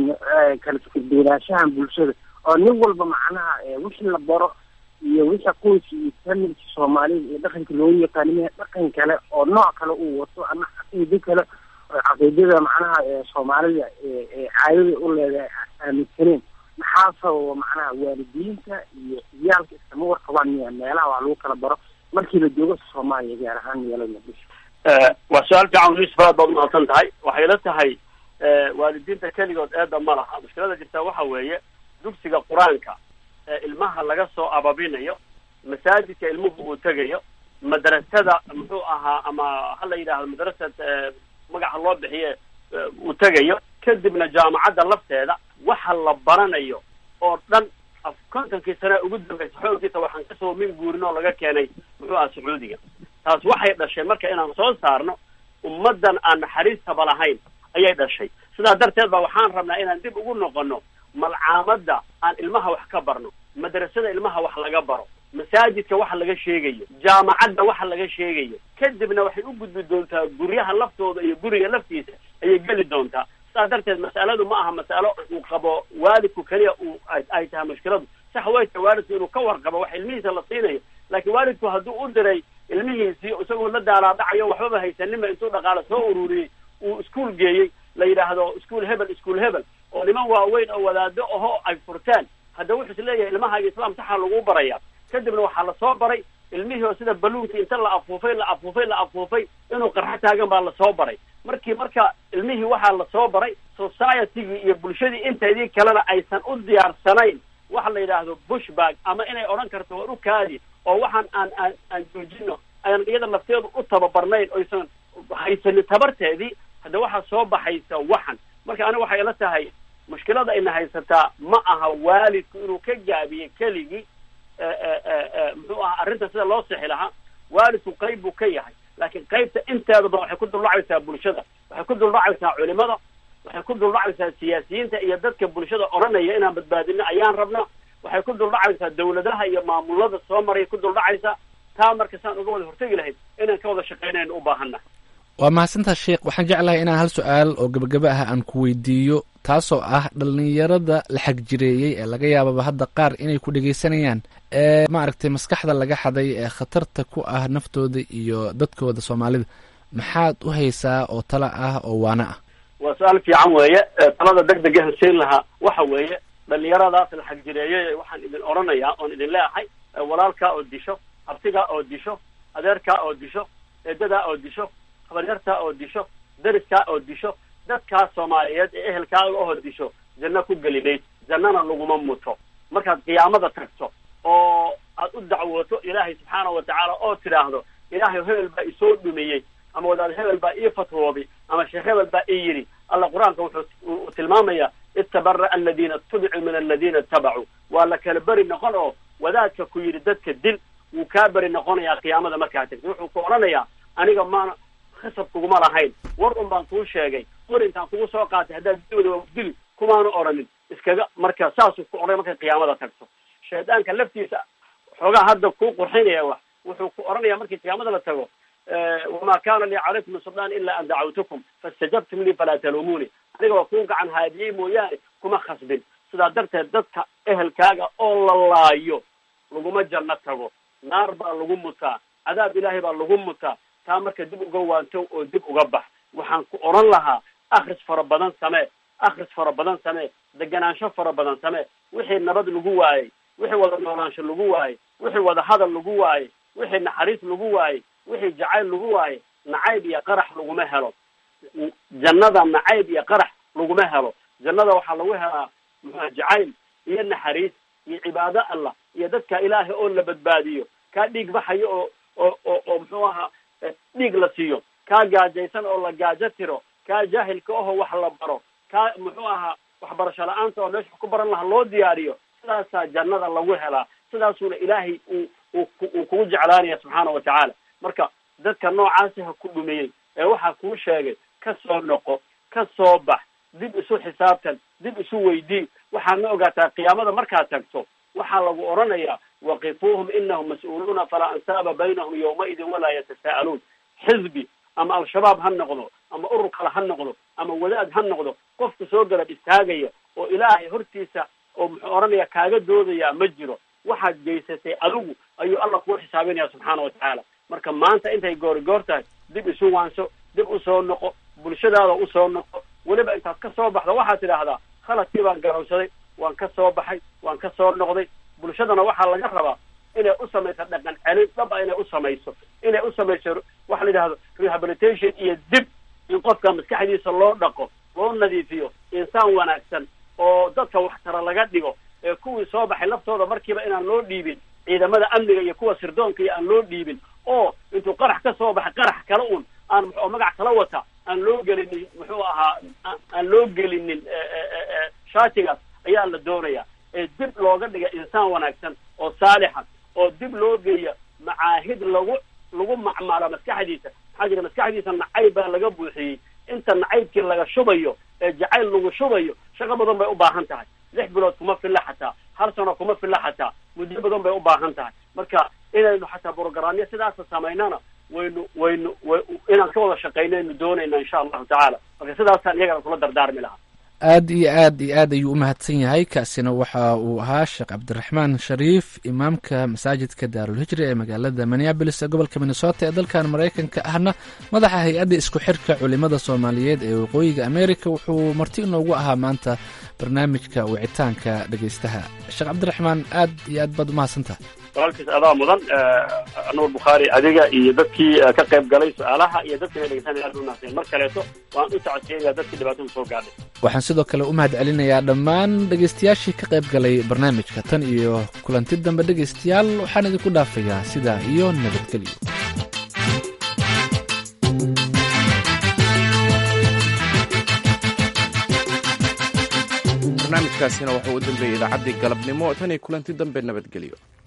kala fikir duwanaanshahan bulshada oo nin walba macnaha wixii la baro iyo wixii qoyska iyo familka soomaalida iyo dhaqanka loogu yaqaaniyo dhaqan kale oo nooc kale uu wato ama caqiido kale oo caqiidada macnaha soomaalida ee caadada u leedahay aaminsaneen maxaa sababa macnaha waalidiinta iyo ciyaalka iskama warqabaan miya meelaha waa lagu kala baro markii la joogo soomaaliya gaar ahaan magaalada muqdisho waa su-aal fiican yuusuf aad baad umahadsan tahay waxay la tahay waalidiinta keligood eedda ma laha mushkilada jirtaa waxa weeye dugsiga qur-aanka ee ilmaha laga soo ababinayo masaajidka ilmuhu uu tegayo madrasada muxuu ahaa ama hala yidhaahdo madrasad magaca loo bixiye uu tegayo kadibna jaamacadda lafteeda waxa la baranayo oo dhan af kontonkii sane ugu dambaysa xooggiisa waxaan kasoo min guurin oo laga keenay muxuu aha sacuudiga taas waxay dhashay marka inaan soo saarno ummaddan aan naxariistaba lahayn ayay dhashay sidaa darteed ba waxaan rabnaa inaan dib ugu noqono malcaamadda aan ilmaha wax ka barno madrasada ilmaha wax laga baro masaajidka waxa laga sheegayo jaamacadda waxa laga sheegayo kadibna waxay u gudbi doontaa guryaha laftooda iyo guriga laftiisa ayay geli doontaa sidaa darteed mas'aladu ma aha mas'alo uu qabo waalidku keliya uu ay tahay mushkiladu sax way tahay waalidku inuu ka warqabo wax ilmihiisa la siinayo laakiin waalidku hadduu u diray ilmihiisii isagoo la daalaadhacayo waxbaba haysaninba intuu dhaqaale soo ururiyey uu iskuol geeyey la yidhaahdo iskuol hebel iskuol hebel oo niman waaweyn oo wadaado aho ay furtaan hadda wuxuu is leeyahay ilmahaaga islaam saxaa lagu baraya kadibna waxaa lasoo baray ilmihii oo sida baluunka inta la afuufay la afuufay la afuufay inuu qarxo taagan baa lasoo baray markii marka ilmihii waxaa lasoo baray societygii iyo bulshadii inteedii kalena aysan u diyaarsanayn waxa la yidhaahdo bushback ama inay odhan karto war u kaadi oo waxaan aan aan aan joojino ayaan iyada lafteedu u tababarnayn oysan haysanin tabarteedii hadda waxaa soo baxaysa waxan marka aniga waxay ila tahay mushkilada ayna haysataa ma aha waalidku inuu ka gaabiyey keligii muxuu ahaa arrinta sida loo sixi lahaa waalidku qayb buu ka yahay laakiin qaybta inteedaba waxay ku duldhacaysaa bulshada waxay ku duldhacaysaa culimada waxay waxay ku duldhacaysaa siyaasiyiinta iyo dadka bulshada odhanaya inaan badbaadino ayaan rabna waxay ku duldhacaysaa dawladaha iyo maamulada soo maray ku duldhacaysaa taa marka saan uga wada hortegi lahayd inaan ka wada shaqaynayno u baahana waa mahadsantaha sheekh waxaan jeclahay inaan hal su-aal oo gebagaba ah aan ku weydiiyo taasoo ah dhalinyarada la xagjireeyey ee laga yaababa hadda qaar inay ku dhegaysanayaan ee maaragtay maskaxda laga xaday ee khatarta ku ah naftooda iyo dadkooda soomaalida maxaad u haysaa oo tala ah oo waana ah waa su-aal fiican weeye talada deg dega hanseyn lahaa waxa weeye dhalinyaradaas la xagjireeyey waxaan idin odhanayaa oon idin leeahay walaalkaa oo disho abtigaa oo disho adeerkaa oo disho eedadaa oo disho habaryartaa oo disho dariskaa oo disho dadkaas soomaaliyeed ee ehelkaaga oo disho janno ku gelimayd jannana laguma muto markaad qiyaamada tagto oo aad u dacwooto ilaahay subxaana watacaala oo tidhaahdo ilaahay hebel baa isoo dhumiyey ama wadaad hebel baa ii fatwoobay ama sheekh hebel baa ii yidhi alla qur-aanka wuxuu tilmaamayaa itabara'a aladiina itubicuu min aladiina itabacuu waa la kala beri noqon oo wadaadka ku yidhi dadka dil wuu kaa beri noqonayaa qiyaamada markaa tagto wuxuu ku odhanayaa aniga maana khasab kuguma lahayn war un baan kuu sheegay war intaan kugu soo qaatay haddaad dil dil kumaanu odhanin iskaga marka saasuu ku odhay markay qiyaamada tagto shaydaanka laftiisa xoogaa hadda kuu qurxinaya wax wuxuu ku odhanaya markii qiyaamada la tago wamaa kaana lii calaykum min sultaan ilaa an dacawtukum faistajabtum lii falaa taluumuuni aniga waa kuu gacan haadiyey mooyaane kuma khasbin sidaa darteed dadka ehelkaaga oo la laayo laguma janno tago naar baa lagu mutaa cadaab ilaahay baa lagu mutaa taa marka dib uga waantow oo dib uga bax waxaan ku odhan lahaa akris fara badan samee akris fara badan samee deganaansho fara badan samee wixii nabad lagu waayey wixii wada noolaansho lagu waayey wixii wada hadal lagu waayey wixii naxariis lagu waayey wixii jacayl lagu waayey nacayb iyo qarax laguma helo jannada nacayb iyo qarax laguma helo jannada waxaa lagu helaa muxua jacayl iyo naxariis iyo cibaado allah iyo dadka ilaahay oo la badbaadiyo kaa dhiig baxayo oo oo oo oo muxuu ahaa dhiig la siiyo kaa gaajaysan oo la gaajo tiro kaa jaahilka oho wax la baro kaa muxuu ahaa waxbarasho la-aanta oo meesha ku baran lahaa loo diyaariyo sidaasaa jannada lagu helaa sidaasuuna ilaahay uu uu uu kugu jeclaanaya subxaana watacaala marka dadka noocaasi ha ku dhumiyey ee waxaa kuu sheegay ka soo noqo ka soo bax dib isu xisaabtan dib isu weydii waxaadna ogaataa qiyaamada markaad tagto waxaa lagu odhanayaa waqifuuhum inahum mas-uuluuna falaa ansaaba baynahum yawmaidin walaa yatasaa'aluun xisbi ama al-shabaab ha noqdo ama urur kale ha noqdo ama wadaad ha noqdo qofka soo garab istaagaya oo ilaahay hortiisa oo muxuu odhanaya kaaga doodayaa ma jiro waxaad geysatay adigu ayuu alla kuu xisaabinaya subxaana watacaala marka maanta intay goori goor tahay dib isu waanso dib usoo noqo bulshadaada usoo noqo weliba intaad ka soo baxda waxaad tidhaahdaa khaladkii baan garowsaday waan ka soo baxay waan ka soo noqday bulshadana waxaa laga rabaa inay u samayso dhaqan celin dhaba inay u samayso inay u samayso waxa la yidhahdo rehabilitation iyo dib in qofka maskaxdiisa loo dhaqo loo nadiifiyo insaan wanaagsan oo dadka waxtara laga dhigo ee kuwii soo baxay laftooda markiiba inaan loo dhiibin ciidamada amniga iyo kuwa sirdoonka iyo aan loo dhiibin oo intuu qarax ka soo baxay qarax kale un aan oo magac kala wata aan loo gelinin muxuu ahaa aan loo gelinin shaatigaas ayaa la doonaya ee dib looga dhiga insaan wanaagsan oo saalixa oo dib loo geeya macaahid lagu lagu macmaalo maskaxdiisa maxaa jira maskaxdiisa nacayb baa laga buuxiyey inta nacaybkii laga shubayo ee jacayl lagu shubayo shaqo badan bay u baahan tahay lix bilood kuma filla xataa hal sano kuma filla xataa muddo badan bay u baahan tahay marka inaynu xataa brogramyo sidaasa samaynana waynu waynu inaan ka wada shaqaynaynu doonayna insha allahu tacaala marka sidaasaan iyagana kula dardaarmi lahaa aad iyo aad iyo aad ayuu u mahadsan yahay kaasina waxa uu ahaa sheekh cabdiraxmaan shariif imaamka masaajidka daarulhijri ee magaalada minneabolis ee gobolka minnesota ee dalkan maraykanka ahna madaxa hay-adda isku xirka culimada soomaaliyeed ee waqooyiga america wuxuu marti inoogu ahaa maanta barnaamijka wicitaanka dhegaystaha sheekh cabdiraxmaan aad iyo aad baad umahadsantaha walaalkiis adaa mudan nuur bukhaari adiga iyo dadkii ka qayb galay su-aalaha iyo dadkii dhegeysanaya aad u mahadsan mar kaleeto waan u tacsiyeyaa dadkii dhibaatada soo gaadhay waxaan sidoo kale u mahad celinayaa dhammaan dhegaystayaashii ka qayb galay barnaamijka tan iyo kulanti dambe dhegaystayaal waxaan idinku dhaafayaa sidaa iyo nabadgelyo barnaamijkaasina waxaa u dambeeyey idaacaddii galabnimo tan iyo kulanti dambe nabadgelyo